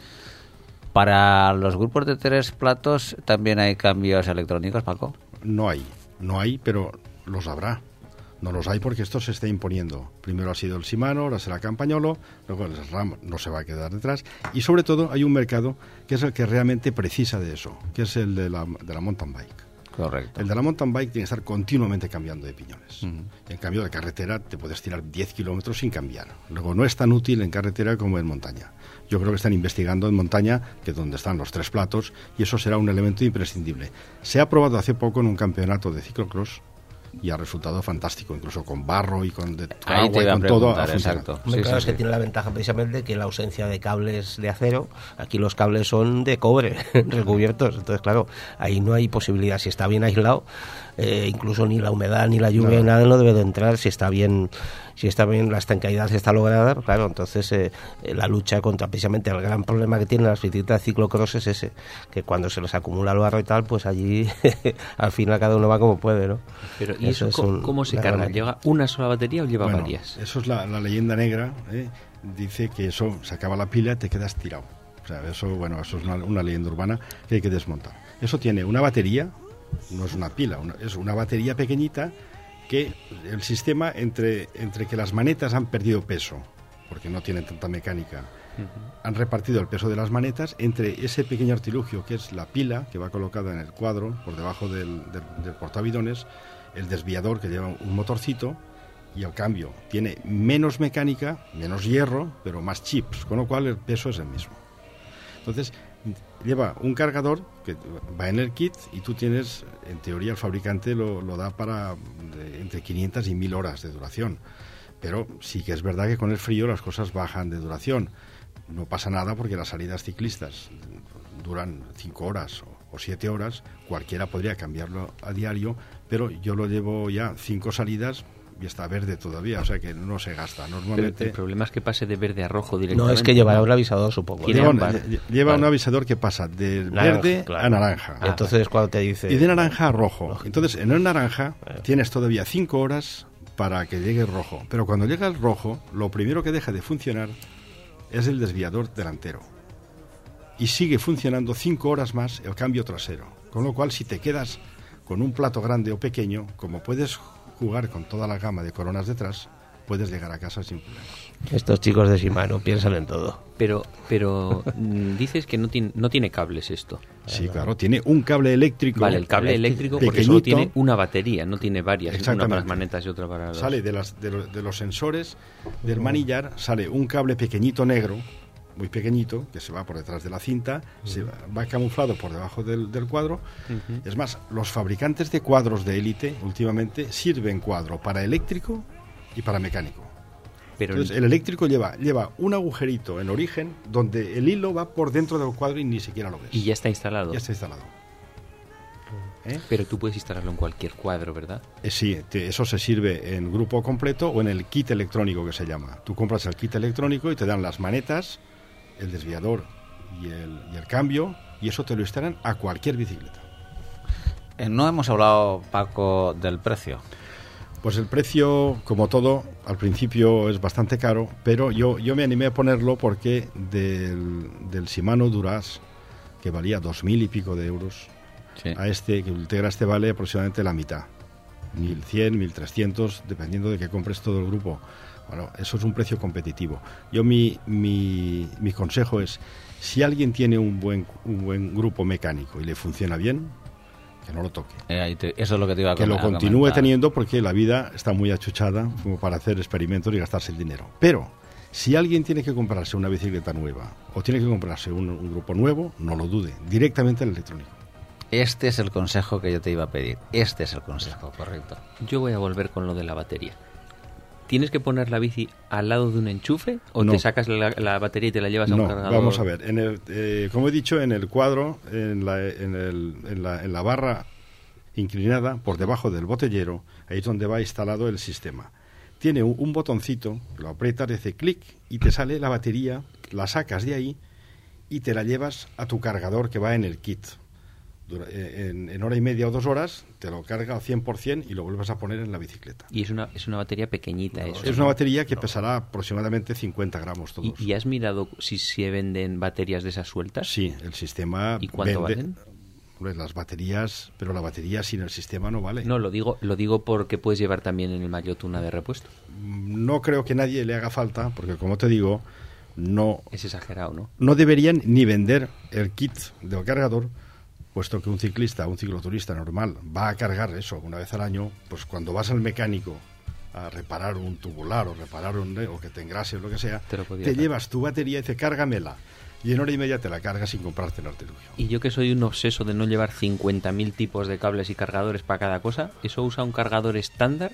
Para los grupos de 3 platos también hay cambios electrónicos, Paco. No hay, pero los habrá. No los hay porque esto se está imponiendo. Primero ha sido el Shimano, ahora será Campagnolo, luego el SRAM no se va a quedar detrás. Y sobre todo hay un mercado que es el que realmente precisa de eso, que es el de la mountain bike. Correcto. El de la mountain bike tiene que estar continuamente cambiando de piñones. En cambio, de carretera te puedes tirar 10 kilómetros sin cambiar. Luego no es tan útil en carretera como en montaña. Yo creo que están investigando en montaña, que es donde están los 3 platos, y eso será un elemento imprescindible. Se ha probado hace poco en un campeonato de ciclocross y ha resultado fantástico, incluso con barro y con agua y con todo. Exacto. Es que tiene la ventaja precisamente que la ausencia de cables de acero, aquí los cables son de cobre recubiertos, entonces claro, ahí no hay posibilidad, si está bien aislado, incluso ni la humedad ni la lluvia nada no debe de entrar, si está bien la estancaidad está lograda, claro, entonces la lucha contra precisamente el gran problema que tienen las bicicletas de ciclocross es ese, que cuando se les acumula el barro y tal, pues allí al final cada uno va como puede, ¿no? Pero ¿y eso cómo se carga? ¿Lleva una sola batería o lleva varias? Eso es la leyenda negra, dice que eso se acaba la pila y te quedas tirado. O sea, eso es una leyenda urbana que hay que desmontar. Eso tiene una batería, no es una pila, es una batería pequeñita que el sistema entre que las manetas han perdido peso, porque no tienen tanta mecánica, han repartido el peso de las manetas entre ese pequeño artilugio que es la pila que va colocada en el cuadro por debajo del portabidones, el desviador que lleva un motorcito y al cambio tiene menos mecánica, menos hierro, pero más chips, con lo cual el peso es el mismo. Entonces lleva un cargador que va en el kit y tú tienes, en teoría el fabricante lo da para entre 500 y 1000 horas de duración, pero sí que es verdad que con el frío las cosas bajan de duración. No pasa nada porque las salidas ciclistas duran 5 horas o 7 horas, cualquiera podría cambiarlo a diario, pero yo lo llevo ya 5 salidas y está verde todavía, o sea que no se gasta normalmente. Pero el problema es que pase de verde a rojo directamente. No, es que llevará un avisador, supongo. Lleva un avisador que pasa de verde a naranja. Entonces cuando te dice... Y de naranja a rojo. Entonces en el naranja tienes todavía 5 horas para que llegue el rojo. Pero cuando llega el rojo, lo primero que deja de funcionar es el desviador delantero. Y sigue funcionando 5 horas más el cambio trasero. Con lo cual, si te quedas con un plato grande o pequeño, como puedes jugar con toda la gama de coronas detrás, puedes llegar a casa sin problema. Estos chicos de Shimano piensan en todo. Pero dices que no tiene cables esto. Sí, claro, tiene un cable eléctrico. Vale, el cable eléctrico porque pequeñito, solo tiene una batería, no tiene varias, una para las manetas y otra para los... Sale de los sensores del manillar, sale un cable pequeñito negro, muy pequeñito, que se va por detrás de la cinta, se va camuflado por debajo del cuadro. Es más, los fabricantes de cuadros de élite últimamente sirven cuadro para eléctrico y para mecánico. Pero entonces, el eléctrico lleva un agujerito en origen donde el hilo va por dentro del cuadro y ni siquiera lo ves. Y ya está instalado. Ya está instalado. Pero tú puedes instalarlo en cualquier cuadro, ¿verdad? Sí, eso se sirve en grupo completo o en el kit electrónico que se llama. Tú compras el kit electrónico y te dan las manetas, el desviador y el cambio, y eso te lo instalan a cualquier bicicleta. No hemos hablado, Paco, del precio. Pues el precio, como todo, al principio es bastante caro, pero yo me animé a ponerlo porque del Shimano Duras, que valía 2.000 y pico de euros, sí, a este, que Ultegra vale aproximadamente la mitad, 1.100, 1.300, dependiendo de que compres todo el grupo. Bueno, eso es un precio competitivo. Yo mi consejo es, si alguien tiene un buen grupo mecánico y le funciona bien, que no lo toque. Eso es lo que te iba a comentar. Que lo continúe teniendo, porque la vida está muy achuchada como para hacer experimentos y gastarse el dinero. Pero si alguien tiene que comprarse una bicicleta nueva o tiene que comprarse un grupo nuevo, no lo dude, directamente al electrónico. Este es el consejo que yo te iba a pedir. Este es el consejo, correcto. Yo voy a volver con lo de la batería. ¿Tienes que poner la bici al lado de un enchufe o no, te sacas la batería y te la llevas a un cargador? Vamos a ver. Como he dicho, en el cuadro, en la barra inclinada, por debajo del botellero, ahí es donde va instalado el sistema. Tiene un botoncito, lo aprietas, hace clic y te sale la batería, la sacas de ahí y te la llevas a tu cargador que va en el kit. En hora y media o 2 horas te lo carga al 100% y lo vuelves a poner en la bicicleta. Y es una batería pequeñita. No, es una batería que pesará aproximadamente 50 gramos todos. ¿Y has mirado si se venden baterías de esas sueltas? Sí, el sistema. ¿Y cuánto valen? Las baterías, pero la batería sin el sistema no vale. No, lo digo porque puedes llevar también en el maillot una de repuesto. No creo que nadie le haga falta, porque como te digo, no... Es exagerado, ¿no? No deberían ni vender el kit del cargador, puesto que un ciclista, un cicloturista normal, va a cargar eso una vez al año. Pues cuando vas al mecánico a reparar un tubular o reparar o que te engrase o lo que sea, te llevas tu batería y dice, cárgamela. Y en hora y media te la cargas sin comprarte el artilugio. Y yo, que soy un obseso de no llevar 50.000 tipos de cables y cargadores para cada cosa, ¿eso usa un cargador estándar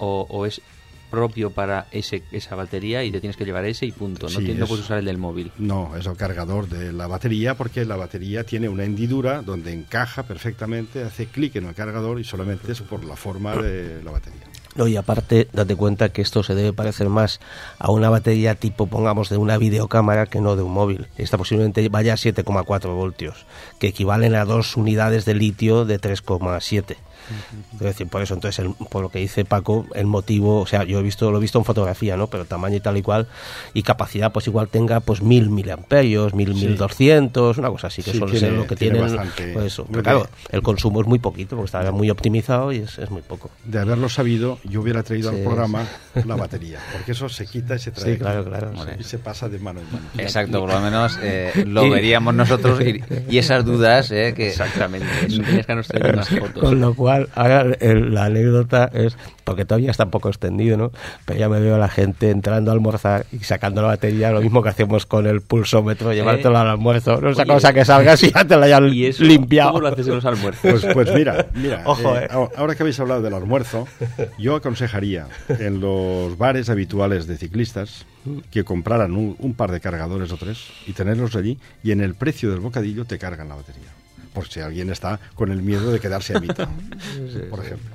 o es propio para esa batería y te tienes que llevar ese y punto? No puedes usar el del móvil. No, es el cargador de la batería, porque la batería tiene una hendidura donde encaja perfectamente, hace clic en el cargador y solamente es por la forma de la batería. No, y aparte, date cuenta que esto se debe parecer más a una batería tipo, pongamos, de una videocámara que no de un móvil. Esta posiblemente vaya a 7,4 voltios, que equivalen a 2 unidades de litio de 3,7. Es decir, por eso, entonces, por lo que dice Paco, el motivo, o sea, yo lo he visto en fotografía, ¿no? Pero tamaño y tal y cual, y capacidad, pues igual tenga pues 1.000 miliamperios, 1.200, una cosa así, que suele ser lo que tienen. Bastante, pues eso. Pero claro, el consumo es muy poquito, porque está muy optimizado y es muy poco. De haberlo sabido, yo hubiera traído al programa la batería, porque eso se quita y se trae. Sí, claro. Y se pasa de mano en mano. Exacto, por lo menos lo veríamos nosotros y esas dudas, que... Exactamente, eso tenías que nos traer unas fotos. Con lo cual, ahora la anécdota es, porque todavía está un poco extendido, ¿no? Pero ya me veo a la gente entrando a almorzar y sacando la batería, lo mismo que hacemos con el pulsómetro, llevártelo al almuerzo, no esa cosa que salga si ya te la hayan limpiado. ¿Cómo lo haces en los almuerzos? Pues mira, ojo, ahora que habéis hablado del almuerzo, yo aconsejaría en los bares habituales de ciclistas que compraran un par de cargadores o 3 y tenerlos allí, y en el precio del bocadillo te cargan la batería, por si alguien está con el miedo de quedarse a mitad, por ejemplo.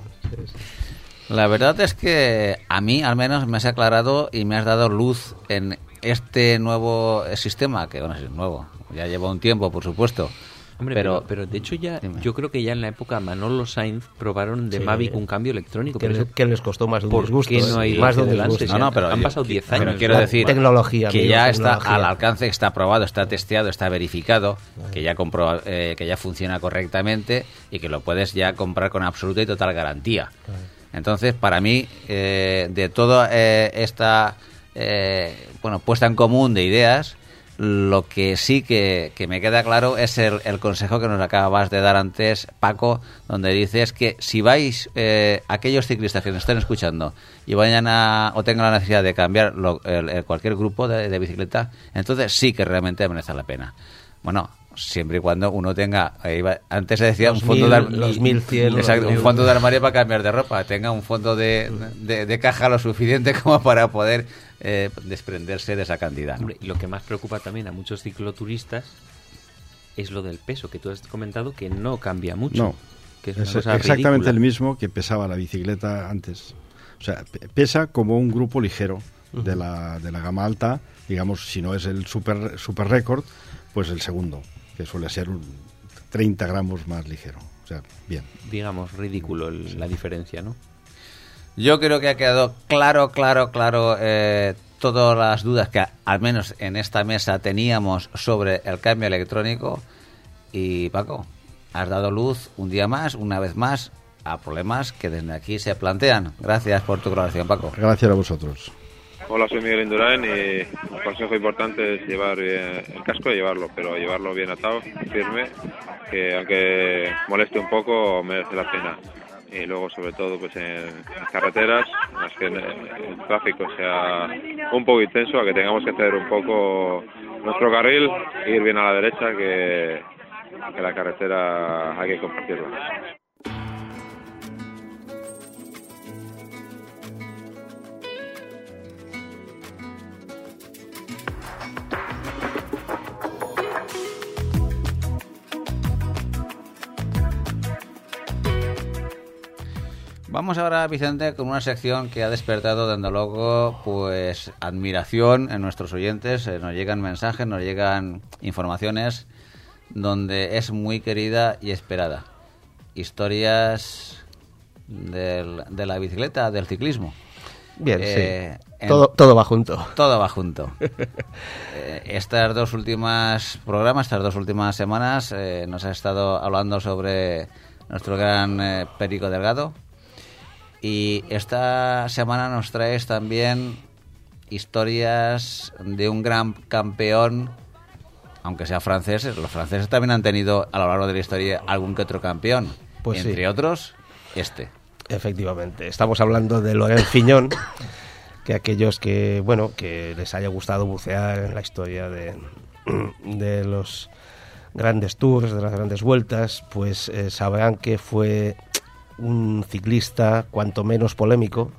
La verdad es que a mí al menos me has aclarado y me has dado luz en este nuevo sistema, que bueno, es nuevo, ya lleva un tiempo, por supuesto. Hombre, pero de hecho ya, yo creo que ya en la época Manolo Sainz probaron de Mavic un cambio electrónico. Que les costó más de un disgusto. ¿Por qué no hay más de un disgusto? No, pero han pasado 10 años. Pero quiero decir tecnología, que ya está al alcance, está aprobado, está testeado, está verificado, que ya funciona correctamente y que lo puedes ya comprar con absoluta y total garantía. Entonces, para mí, de toda esta puesta en común de ideas, lo que sí que me queda claro es el consejo que nos acabas de dar antes, Paco, donde dices que si vais, aquellos ciclistas que nos estén escuchando y vayan o tengan la necesidad de cambiar cualquier grupo de bicicleta, entonces sí que realmente merece la pena. Bueno, siempre y cuando uno tenga, antes se decía un fondo un fondo de armario para cambiar de ropa, tenga un fondo de caja lo suficiente como para poder desprenderse de esa cantidad, ¿no? Y lo que más preocupa también a muchos cicloturistas es lo del peso, que tú has comentado que no cambia mucho. No, que es exactamente ridícula. el mismo que pesaba la bicicleta antes. O sea, pesa como un grupo ligero de la gama alta, digamos, si no es el super récord, pues el segundo, que suele ser 30 gramos más ligero. O sea, bien. Digamos, ridículo la diferencia, ¿no? Yo creo que ha quedado claro todas las dudas que al menos en esta mesa teníamos sobre el cambio electrónico. Y Paco, has dado luz un día más, una vez más, a problemas que desde aquí se plantean. Gracias por tu colaboración, Paco. Gracias a vosotros. Hola, soy Miguel Indurain y un consejo importante es llevar el casco y llevarlo bien atado, firme, que aunque moleste un poco merece la pena. Y luego, sobre todo, pues en las carreteras, en las que el tráfico sea un poco intenso, a que tengamos que ceder un poco nuestro carril e ir bien a la derecha, que la carretera hay que compartirla. Vamos ahora, Vicente, con una sección que ha despertado, desde luego, pues admiración en nuestros oyentes. Nos llegan mensajes, nos llegan informaciones donde es muy querida y esperada. Historias de la bicicleta, del ciclismo. Bien, sí. Todo va junto. Todo va junto. Estas dos últimas semanas, nos ha estado hablando sobre nuestro gran Perico Delgado. Y esta semana nos traes también historias de un gran campeón, aunque sea francés. Los franceses también han tenido a lo largo de la historia algún que otro campeón, pues entre sí. otros Efectivamente, estamos hablando de Laurent Fignon, que aquellos que les haya gustado bucear en la historia de los grandes tours, de las grandes vueltas, pues sabrán que fue un ciclista cuanto menos polémico,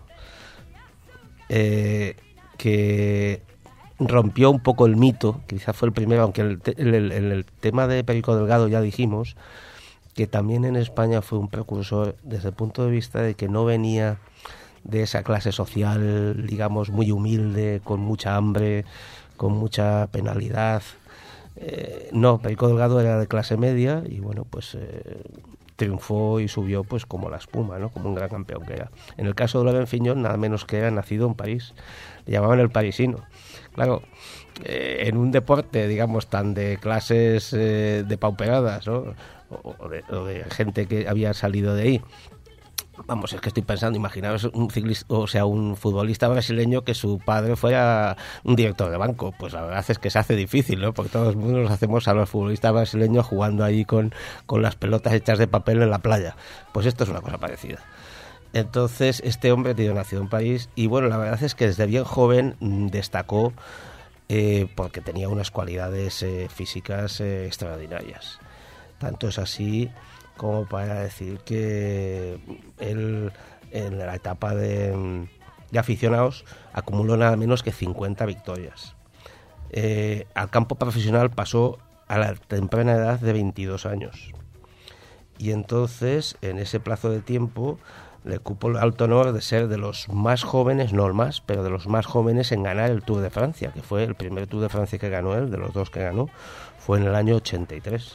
que rompió un poco el mito, que quizá fue el primero, aunque el tema de Perico Delgado ya dijimos que también en España fue un precursor desde el punto de vista de que no venía de esa clase social, digamos, muy humilde, con mucha hambre, con mucha penalidad. No, Perico Delgado era de clase media y bueno, pues triunfó y subió pues como la espuma, ¿no? Como un gran campeón que era. En el caso de Laurent Fignon, nada menos que era nacido en París, le llamaban el parisino. Claro, en un deporte, digamos, tan de clases depauperadas, ¿no? o de gente que había salido de ahí. Vamos, es que estoy pensando, imaginaos un ciclista, o sea, un futbolista brasileño que su padre fuera un director de banco. Pues la verdad es que se hace difícil, ¿no? Porque todos nos hacemos a los futbolistas brasileños jugando ahí con las pelotas hechas de papel en la playa. Pues esto es una cosa parecida. Entonces, este hombre nacido en París y bueno, la verdad es que desde bien joven destacó porque tenía unas cualidades físicas extraordinarias. Tanto es así como para decir que él en la etapa de aficionados acumuló nada menos que 50 victorias. Al campo profesional pasó a la temprana edad de 22 años. Y entonces, en ese plazo de tiempo, le cupo el alto honor de ser de los más jóvenes, no el más, pero de los más jóvenes en ganar el Tour de Francia, que fue el primer Tour de Francia que ganó él, de los dos que ganó, fue en el año 83.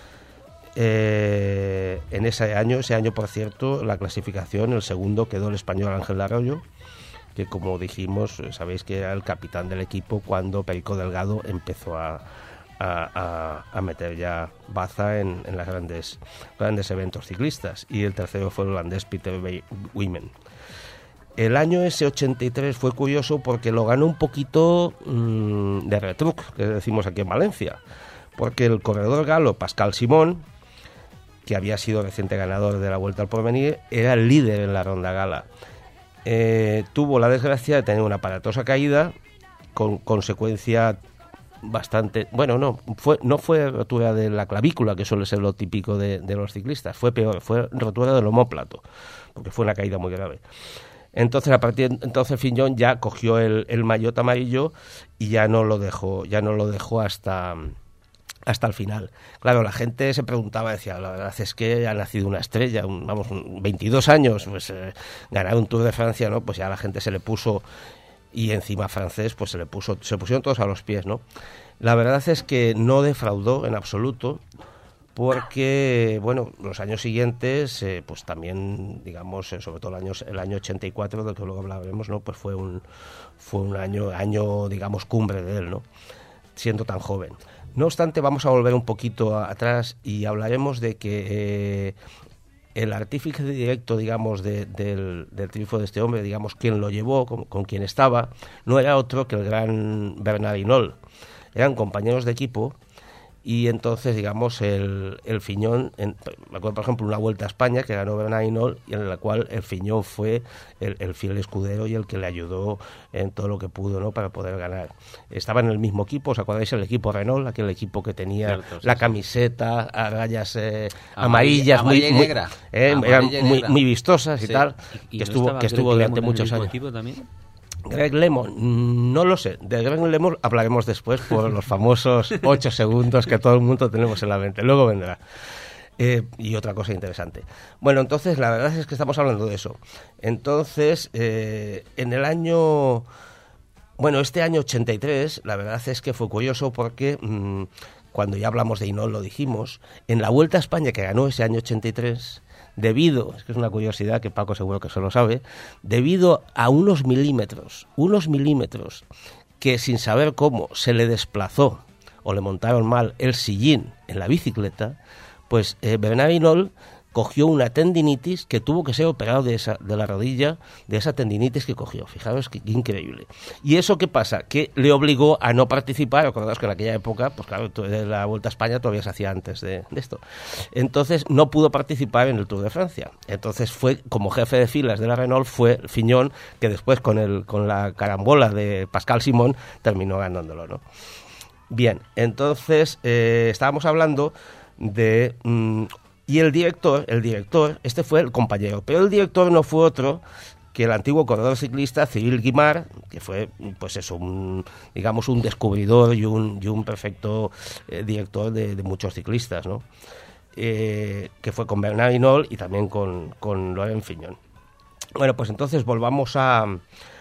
En ese año, por cierto, la clasificación, el segundo quedó el español Ángel Arroyo, que como dijimos, sabéis que era el capitán del equipo cuando Perico Delgado empezó a a meter ya baza en los grandes eventos ciclistas. Y el tercero fue el holandés Peter Wijmen. El año ese 83 fue curioso porque lo ganó un poquito de retruc, que decimos aquí en Valencia, porque el corredor galo Pascal Simón, que había sido reciente ganador de la Vuelta al Porvenir, era el líder en la ronda gala. Tuvo la desgracia de tener una aparatosa caída con consecuencia bastante... Bueno, no fue rotura de la clavícula, que suele ser lo típico de los ciclistas, fue peor, fue rotura del omóplato, porque fue una caída muy grave. Entonces, a partir de entonces, Fignon ya cogió el maillot amarillo y ya no lo dejó hasta el final. Claro, la gente se preguntaba, decía, la verdad es que ha nacido una estrella, 22 años, pues ganar un Tour de Francia, ¿no? Pues ya la gente se le puso, y encima francés, pues se pusieron todos a los pies, ¿no? La verdad es que no defraudó en absoluto, porque, bueno, los años siguientes, pues también, digamos, sobre todo el año 84, del que luego hablaremos, ¿no? Pues fue un año, digamos, cumbre de él, ¿no? Siendo tan joven. No obstante, vamos a volver un poquito atrás y hablaremos de que el artífice directo, digamos, del triunfo de este hombre, digamos, quien lo llevó, con quien estaba, no era otro que el gran Bernard Hinault. Eran compañeros de equipo. Y entonces, digamos, el Fignon, me acuerdo, por ejemplo, una Vuelta a España que ganó Bernard Hinault, y en la cual el Fignon fue el fiel escudero y el que le ayudó en todo lo que pudo, ¿no?, para poder ganar. Estaban en el mismo equipo, ¿os acordáis? El equipo Renault, aquel equipo que tenía la camiseta a rayas amarillas, amarilla y negra. Eran muy vistosas y tal, y que no estuvo durante muchos años. También. Greg LeMond, no lo sé. De Greg LeMond hablaremos después por los famosos 8 segundos que todo el mundo tenemos en la mente. Luego vendrá. Y otra cosa interesante. Bueno, entonces la verdad es que estamos hablando de eso. Entonces, en el año... Bueno, este año 83, la verdad es que fue curioso porque... cuando ya hablamos de Hinault lo dijimos, en la Vuelta a España que ganó ese año 83... debido, es que es una curiosidad que Paco seguro que se lo sabe, debido a unos milímetros que sin saber cómo se le desplazó o le montaron mal el sillín en la bicicleta, pues Bernard Hinault cogió una tendinitis que tuvo que ser operado de la rodilla, de esa tendinitis que cogió. Fijaros qué increíble. ¿Y eso qué pasa? Que le obligó a no participar. Recordaos que en aquella época, pues claro, la Vuelta a España todavía se hacía antes de esto. Entonces no pudo participar en el Tour de Francia. Entonces fue, como jefe de filas de la Renault, fue Fignon, que después con la carambola de Pascal Simón terminó ganándolo, ¿no? Bien, entonces estábamos hablando de... y el director, este fue el compañero, pero el director no fue otro que el antiguo corredor ciclista Cyril Guimard, que fue, pues eso, digamos, un descubridor y un perfecto director de muchos ciclistas, ¿no? Que fue con Bernard Hinault y también con Laurent Fignon. Bueno, pues entonces volvamos al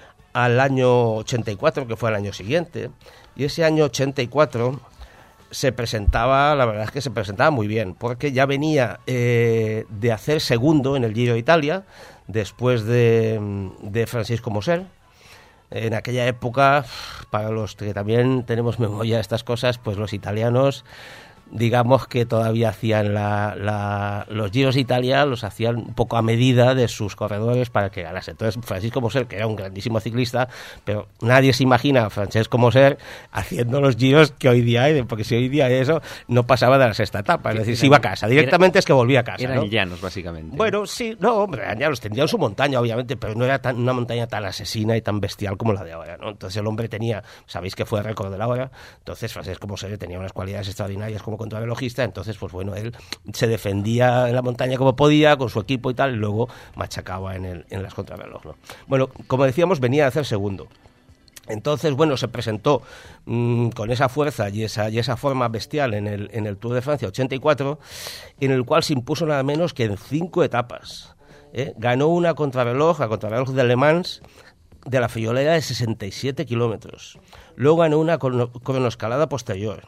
año 84, que fue el año siguiente, y ese año 84... se presentaba, la verdad es que se presentaba muy bien, porque ya venía de hacer segundo en el Giro de Italia, después de Francisco Moser. En aquella época, para los que también tenemos memoria de estas cosas, pues los italianos, digamos que todavía hacían los Giros de Italia, los hacían un poco a medida de sus corredores para que ganase. Entonces Francisco Moser, que era un grandísimo ciclista, pero nadie se imagina a Francesco Moser haciendo los Giros que hoy día hay, porque si hoy día eso no pasaba de la sexta etapa, es decir, se iba a casa, directamente es que volvía a casa. Eran, ¿no?, llanos, básicamente. Bueno, sí, no, hombre, eran llanos, tendrían su montaña, obviamente, pero no era una montaña tan asesina y tan bestial como la de ahora, ¿no? Entonces el hombre tenía, sabéis que fue récord de la hora, entonces Francesco Moser tenía unas cualidades extraordinarias como contrarrelojista, entonces pues bueno, él se defendía en la montaña como podía con su equipo y tal, y luego machacaba en las contrarreloj, ¿no? Bueno, como decíamos, venía a hacer segundo. Entonces, bueno, se presentó con esa fuerza y esa forma bestial en el Tour de Francia 84, en el cual se impuso nada menos que en 5 etapas. Ganó una contrarreloj, la contrarreloj de Le Mans, de la friolera de 67 kilómetros. Luego ganó una cronoescalada posterior.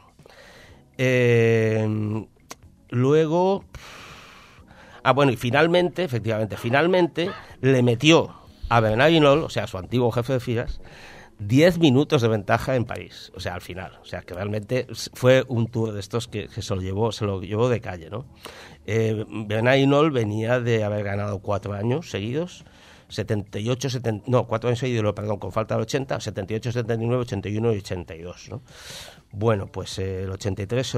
Luego... bueno, y finalmente le metió a Bernard Hinault, o sea, su antiguo jefe de filas, 10 minutos de ventaja en París, o sea, al final. O sea, que realmente fue un Tour de estos que se lo llevó de calle, ¿no? Bernard Hinault venía de haber ganado 4 años seguidos, 4 años seguidos, perdón, con falta del 80, 78, 79, 81 y 82, ¿no? Bueno, pues el 83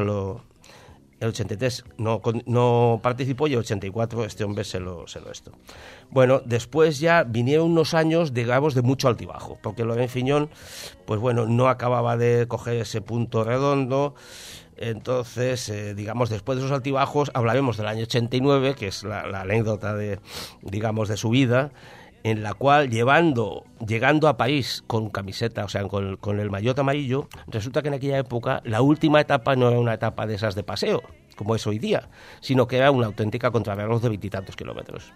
el 83 no participó y el 84 este hombre se lo esto. Bueno, después ya vinieron unos años, digamos, de mucho altibajo, porque Laurent Fignon, pues bueno, no acababa de coger ese punto redondo. Entonces, digamos, después de esos altibajos, hablaremos del año 89, que es la anécdota de su vida, en la cual llegando a París con camiseta, o sea, con el maillot amarillo, resulta que en aquella época la última etapa no era una etapa de esas de paseo, como es hoy día, sino que era una auténtica contrarreloj de 20 y tantos kilómetros.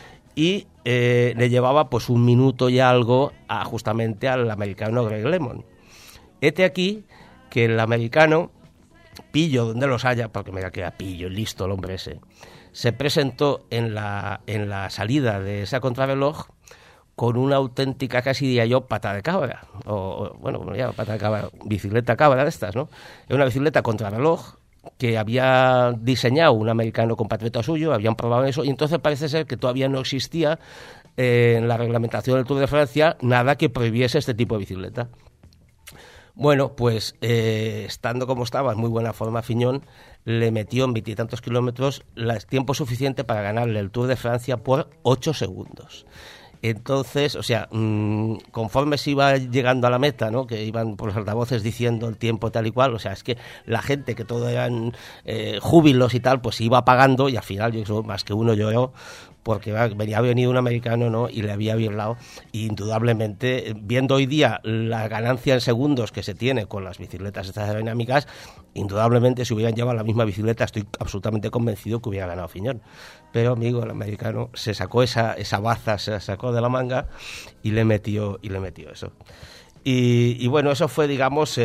Y le llevaba pues 1 minuto y algo justamente al americano Greg LeMond. Hete aquí que el americano, pillo donde los haya, porque mira que era pillo, listo el hombre ese, se presentó en la salida de esa contrarreloj con una auténtica, casi diría yo, pata de cabra, pata de cabra, bicicleta cabra de estas, ¿no? Era una bicicleta contrarreloj que había diseñado un americano compatriota suyo, habían probado eso, y entonces parece ser que todavía no existía en la reglamentación del Tour de Francia nada que prohibiese este tipo de bicicleta. Bueno, pues estando como estaba, en muy buena forma Fignon, le metió en 20 y tantos kilómetros tiempo suficiente para ganarle el Tour de Francia por 8 segundos. Entonces, o sea, conforme se iba llegando a la meta, ¿no?, que iban por los altavoces diciendo el tiempo tal y cual, o sea, es que la gente, que todo eran júbilos y tal, pues se iba apagando, y al final yo creo más que uno lloró, porque había venido un americano, ¿no?, y le había birlado. Y indudablemente, viendo hoy día la ganancia en segundos que se tiene con las bicicletas estas aerodinámicas, indudablemente si hubieran llevado la misma bicicleta, estoy absolutamente convencido que hubiera ganado Fignon. Pero, amigo, el americano se sacó esa baza, se la sacó de la manga y le metió eso. Y bueno, eso fue, digamos,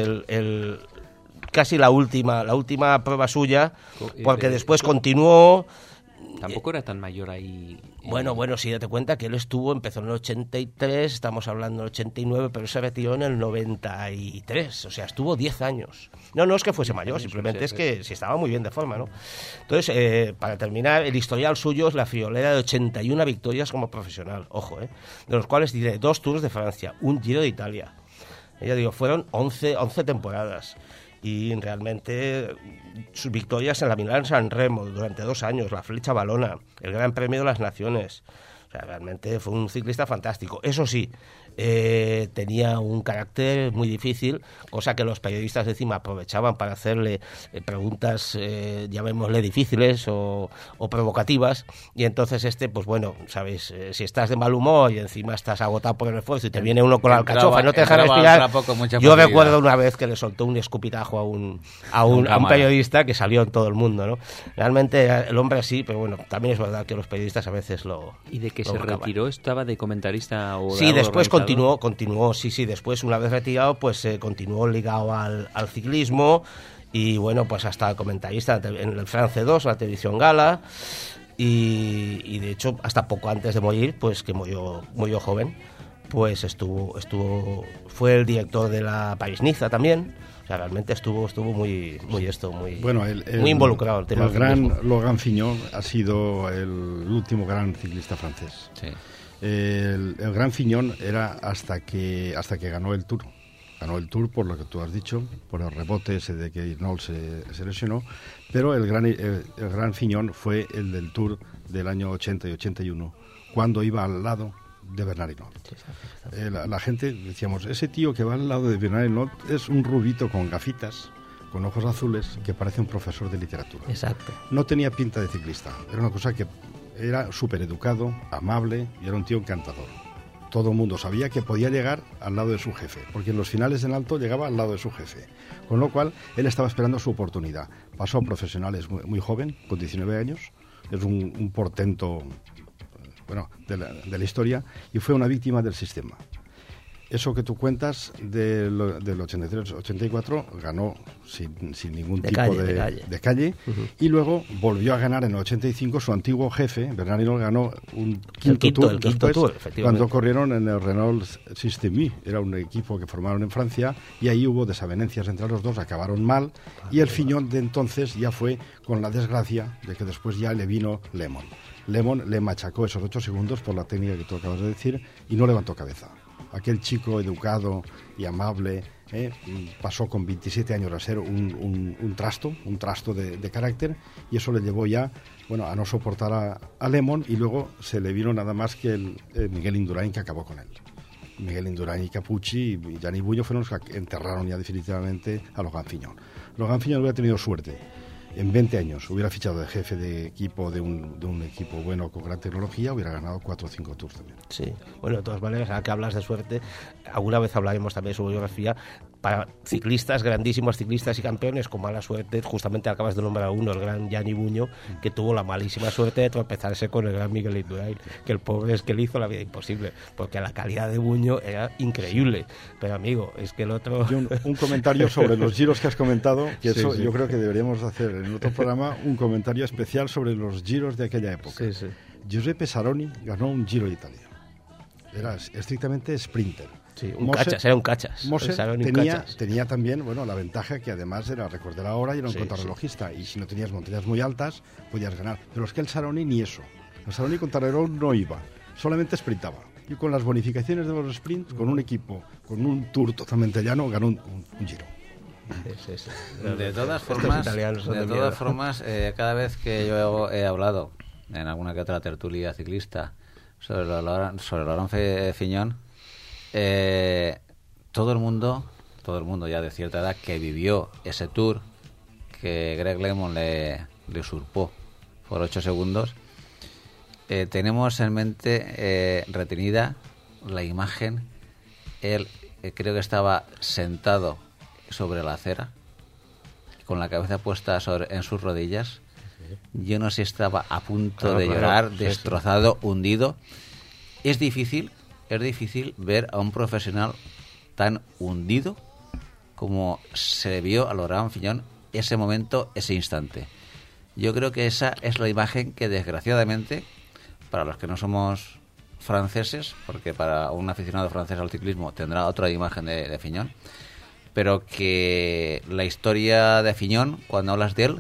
casi la última prueba suya, porque después continuó. Tampoco era tan mayor ahí. Bueno, sí, date cuenta que él empezó en el 83, estamos hablando del 89, pero se retiró en el 93, o sea, estuvo 10 años. No es que fuese mayor, simplemente es que sí estaba muy bien de forma, ¿no? Entonces, para terminar, el historial suyo es la friolera de 81 victorias como profesional, ojo, de los cuales tiene 2 Tours de Francia, un Giro de Italia. Ya digo, fueron 11 temporadas. Y realmente sus victorias en la Milán-San Remo durante 2 años, la Flecha Valona, el Gran Premio de las Naciones. O sea, realmente fue un ciclista fantástico. Eso sí, tenía un carácter muy difícil, cosa que los periodistas encima aprovechaban para hacerle preguntas, llamémosle difíciles o provocativas, y entonces pues bueno, sabéis, si estás de mal humor y encima estás agotado por el esfuerzo y te viene uno con la alcachofa y no te deja respirar. Yo recuerdo una vez que le soltó un escupitajo a un periodista que salió en todo el mundo, ¿no? Realmente el hombre así, pero bueno, también es verdad que los periodistas a veces lo... ¿Y de que se retiró? ¿Estaba de comentarista o sí, después continuó, sí, después, una vez retirado, pues continuó ligado al ciclismo, y bueno, pues hasta comentarista en el France 2, la televisión Gala, y de hecho, hasta poco antes de morir, pues que murió joven, pues fue el director de la París-Niza también. O sea, realmente estuvo muy involucrado en el tema. El gran Laurent Fignon ha sido el último gran ciclista francés. Sí. El gran Fignon era hasta que ganó el Tour. Ganó el Tour por lo que tú has dicho, por el rebote ese de que Hinault se lesionó, pero el gran Fignon fue el del Tour del año 80 y 81, cuando iba al lado de Bernard Hinault. La gente, decíamos, ese tío que va al lado de Bernard Hinault es un rubito con gafitas, con ojos azules, que parece un profesor de literatura. Exacto. No tenía pinta de ciclista, era una cosa que era súper educado, amable, y era un tío encantador. Todo el mundo sabía que podía llegar al lado de su jefe, porque en los finales del Alto llegaba al lado de su jefe, con lo cual él estaba esperando su oportunidad. Pasó a profesionales muy joven, con 19 años, es un portento de la historia, y fue una víctima del sistema. eso que tú cuentas del 83-84 ganó sin ningún tipo de calle. Y luego volvió a ganar en el 85 su antiguo jefe, Bernard Hinault, ganó un quinto tour después, cuando corrieron en el Renault Système U. Era un equipo que formaron en Francia y ahí hubo desavenencias entre los dos, acabaron mal y el Fignon de entonces ya fue con la desgracia de que después ya le vino Lemon. Lemon le machacó esos 8 segundos por la técnica que tú acabas de decir y no levantó cabeza. Aquel chico educado y amable pasó con 27 años a ser un trasto de carácter, y eso le llevó ya a no soportar a Lemon, y luego se le vino nada más que el Miguel Indurain, que acabó con él. Miguel Indurain y Capucci y Gianni Bugno fueron los que enterraron ya definitivamente a Logan Fignon. Logan Fignon hubiera tenido suerte. En 20 años hubiera fichado de jefe de equipo de un equipo bueno con gran tecnología, hubiera ganado 4 o 5 tours también. Sí, bueno, de todas maneras, ahora que hablas de suerte, alguna vez hablaremos también de su biografía. Para ciclistas, grandísimos ciclistas y campeones con mala suerte, justamente acabas de nombrar a uno, el gran Gianni Bugno, que tuvo la malísima suerte de tropezarse con el gran Miguel Indurain, que el pobre es que le hizo la vida imposible, porque la calidad de Bugno era increíble. Pero amigo, es que el otro... Un comentario sobre los giros que has comentado, que eso yo creo que deberíamos hacer en otro programa, un comentario especial sobre los giros de aquella época. Giuseppe Saroni ganó un Giro de Italia. Era estrictamente sprinter. Sí, era un cachas. Moser tenía también la ventaja que además era recordar ahora y era un contrarrelojista, y si no tenías montañas muy altas podías ganar. Pero es que el Saroni ni eso. El Saroni contrarreloj no iba, solamente sprintaba. Y con las bonificaciones de los sprints, con un equipo, con un tour totalmente llano, ganó un Giro. De todas formas, cada vez que yo he hablado en alguna que otra tertulia ciclista sobre Laurent Fignon, todo el mundo ya de cierta edad que vivió ese tour que Greg Lemon le usurpó por 8 segundos, tenemos en mente retenida la imagen. Él creo que estaba sentado sobre la acera con la cabeza puesta en sus rodillas. Yo no sé si estaba a punto de llorar, destrozado, hundido. Es difícil ver a un profesional tan hundido como se vio a Laurent Fignon ese momento, ese instante. Yo creo que esa es la imagen que, desgraciadamente, para los que no somos franceses, porque para un aficionado francés al ciclismo tendrá otra imagen de Fignon, pero que la historia de Fignon, cuando hablas de él,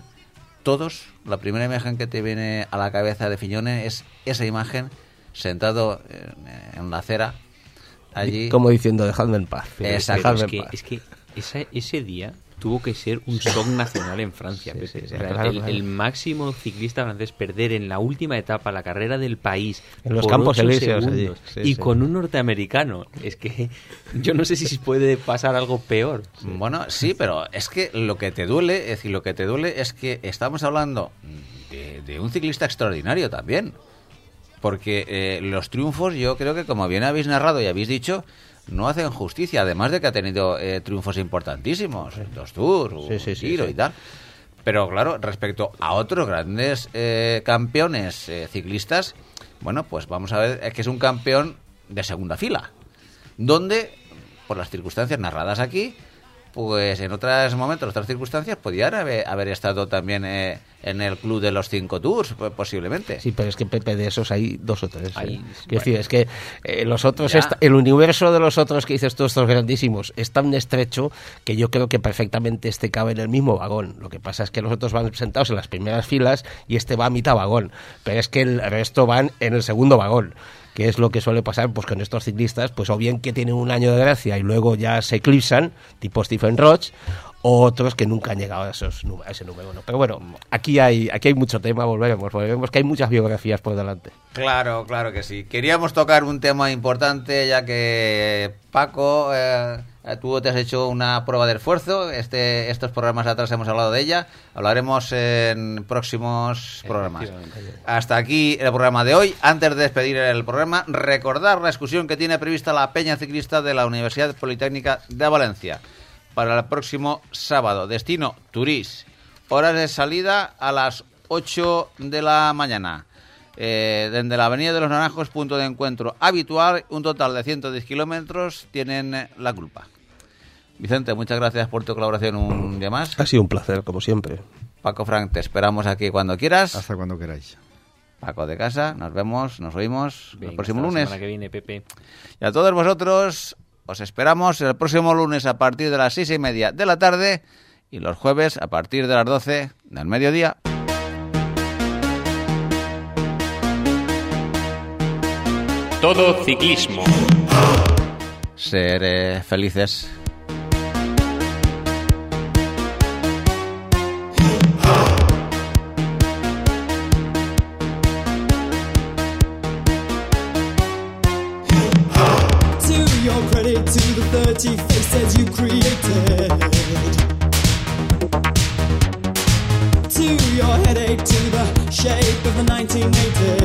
la primera imagen que te viene a la cabeza de Fignon es esa imagen sentado en la acera allí, como diciendo dejadme en paz. Exacto. Es que ese día tuvo que ser un shock nacional en Francia. El máximo ciclista francés perder en la última etapa la carrera del país en los Campos Elíseos y con un norteamericano. Es que yo no sé si puede pasar algo peor. Bueno, sí, pero es que lo que te duele es que estamos hablando de un ciclista extraordinario también. Porque los triunfos, yo creo que, como bien habéis narrado y habéis dicho, no hacen justicia, además de que ha tenido triunfos importantísimos, 2 Tours, un Giro y tal. Pero claro, respecto a otros grandes campeones ciclistas, bueno, pues vamos a ver que es un campeón de segunda fila, donde, por las circunstancias narradas aquí, pues en otros momentos, otras circunstancias, podían haber estado también en el club de los 5 Tours, posiblemente. Sí, pero es que, Pepe, de esos hay 2 o 3. Quiero decir, es que los otros, el universo de los otros que dices tú, estos grandísimos, es tan estrecho que yo creo que perfectamente cabe en el mismo vagón. Lo que pasa es que los otros van sentados en las primeras filas y va a mitad vagón, pero es que el resto van en el segundo vagón, que es lo que suele pasar pues con estos ciclistas, pues o bien que tienen un año de gracia y luego ya se eclipsan, tipo Stephen Roche, o otros que nunca han llegado a ese número 1. Pero bueno, aquí hay mucho tema, volveremos, que hay muchas biografías por delante. Claro que sí. Queríamos tocar un tema importante, ya que Paco, tú te has hecho una prueba de esfuerzo. Estos programas atrás hemos hablado de ella. Hablaremos en próximos programas. Hasta aquí el programa de hoy. Antes de despedir el programa, recordar la excursión que tiene prevista la Peña Ciclista de la Universidad Politécnica de Valencia para el próximo sábado. Destino Turís. Horas de salida a las 8 de la mañana. Desde la Avenida de los Naranjos, punto de encuentro habitual, un total de 110 kilómetros, tienen la culpa. Vicente, muchas gracias por tu colaboración un día más. Ha sido un placer, como siempre. Paco Frank, te esperamos aquí cuando quieras. Hasta cuando queráis. Paco de casa, nos vemos, nos oímos el próximo lunes. La semana que viene, Pepe. Y a todos vosotros os esperamos el próximo lunes a partir de las 6:30 de la tarde y los jueves a partir de las 12 del mediodía. Todo ciclismo. Ser felices. To the 30 faces you created, to your headache, to the shape of the 1980s.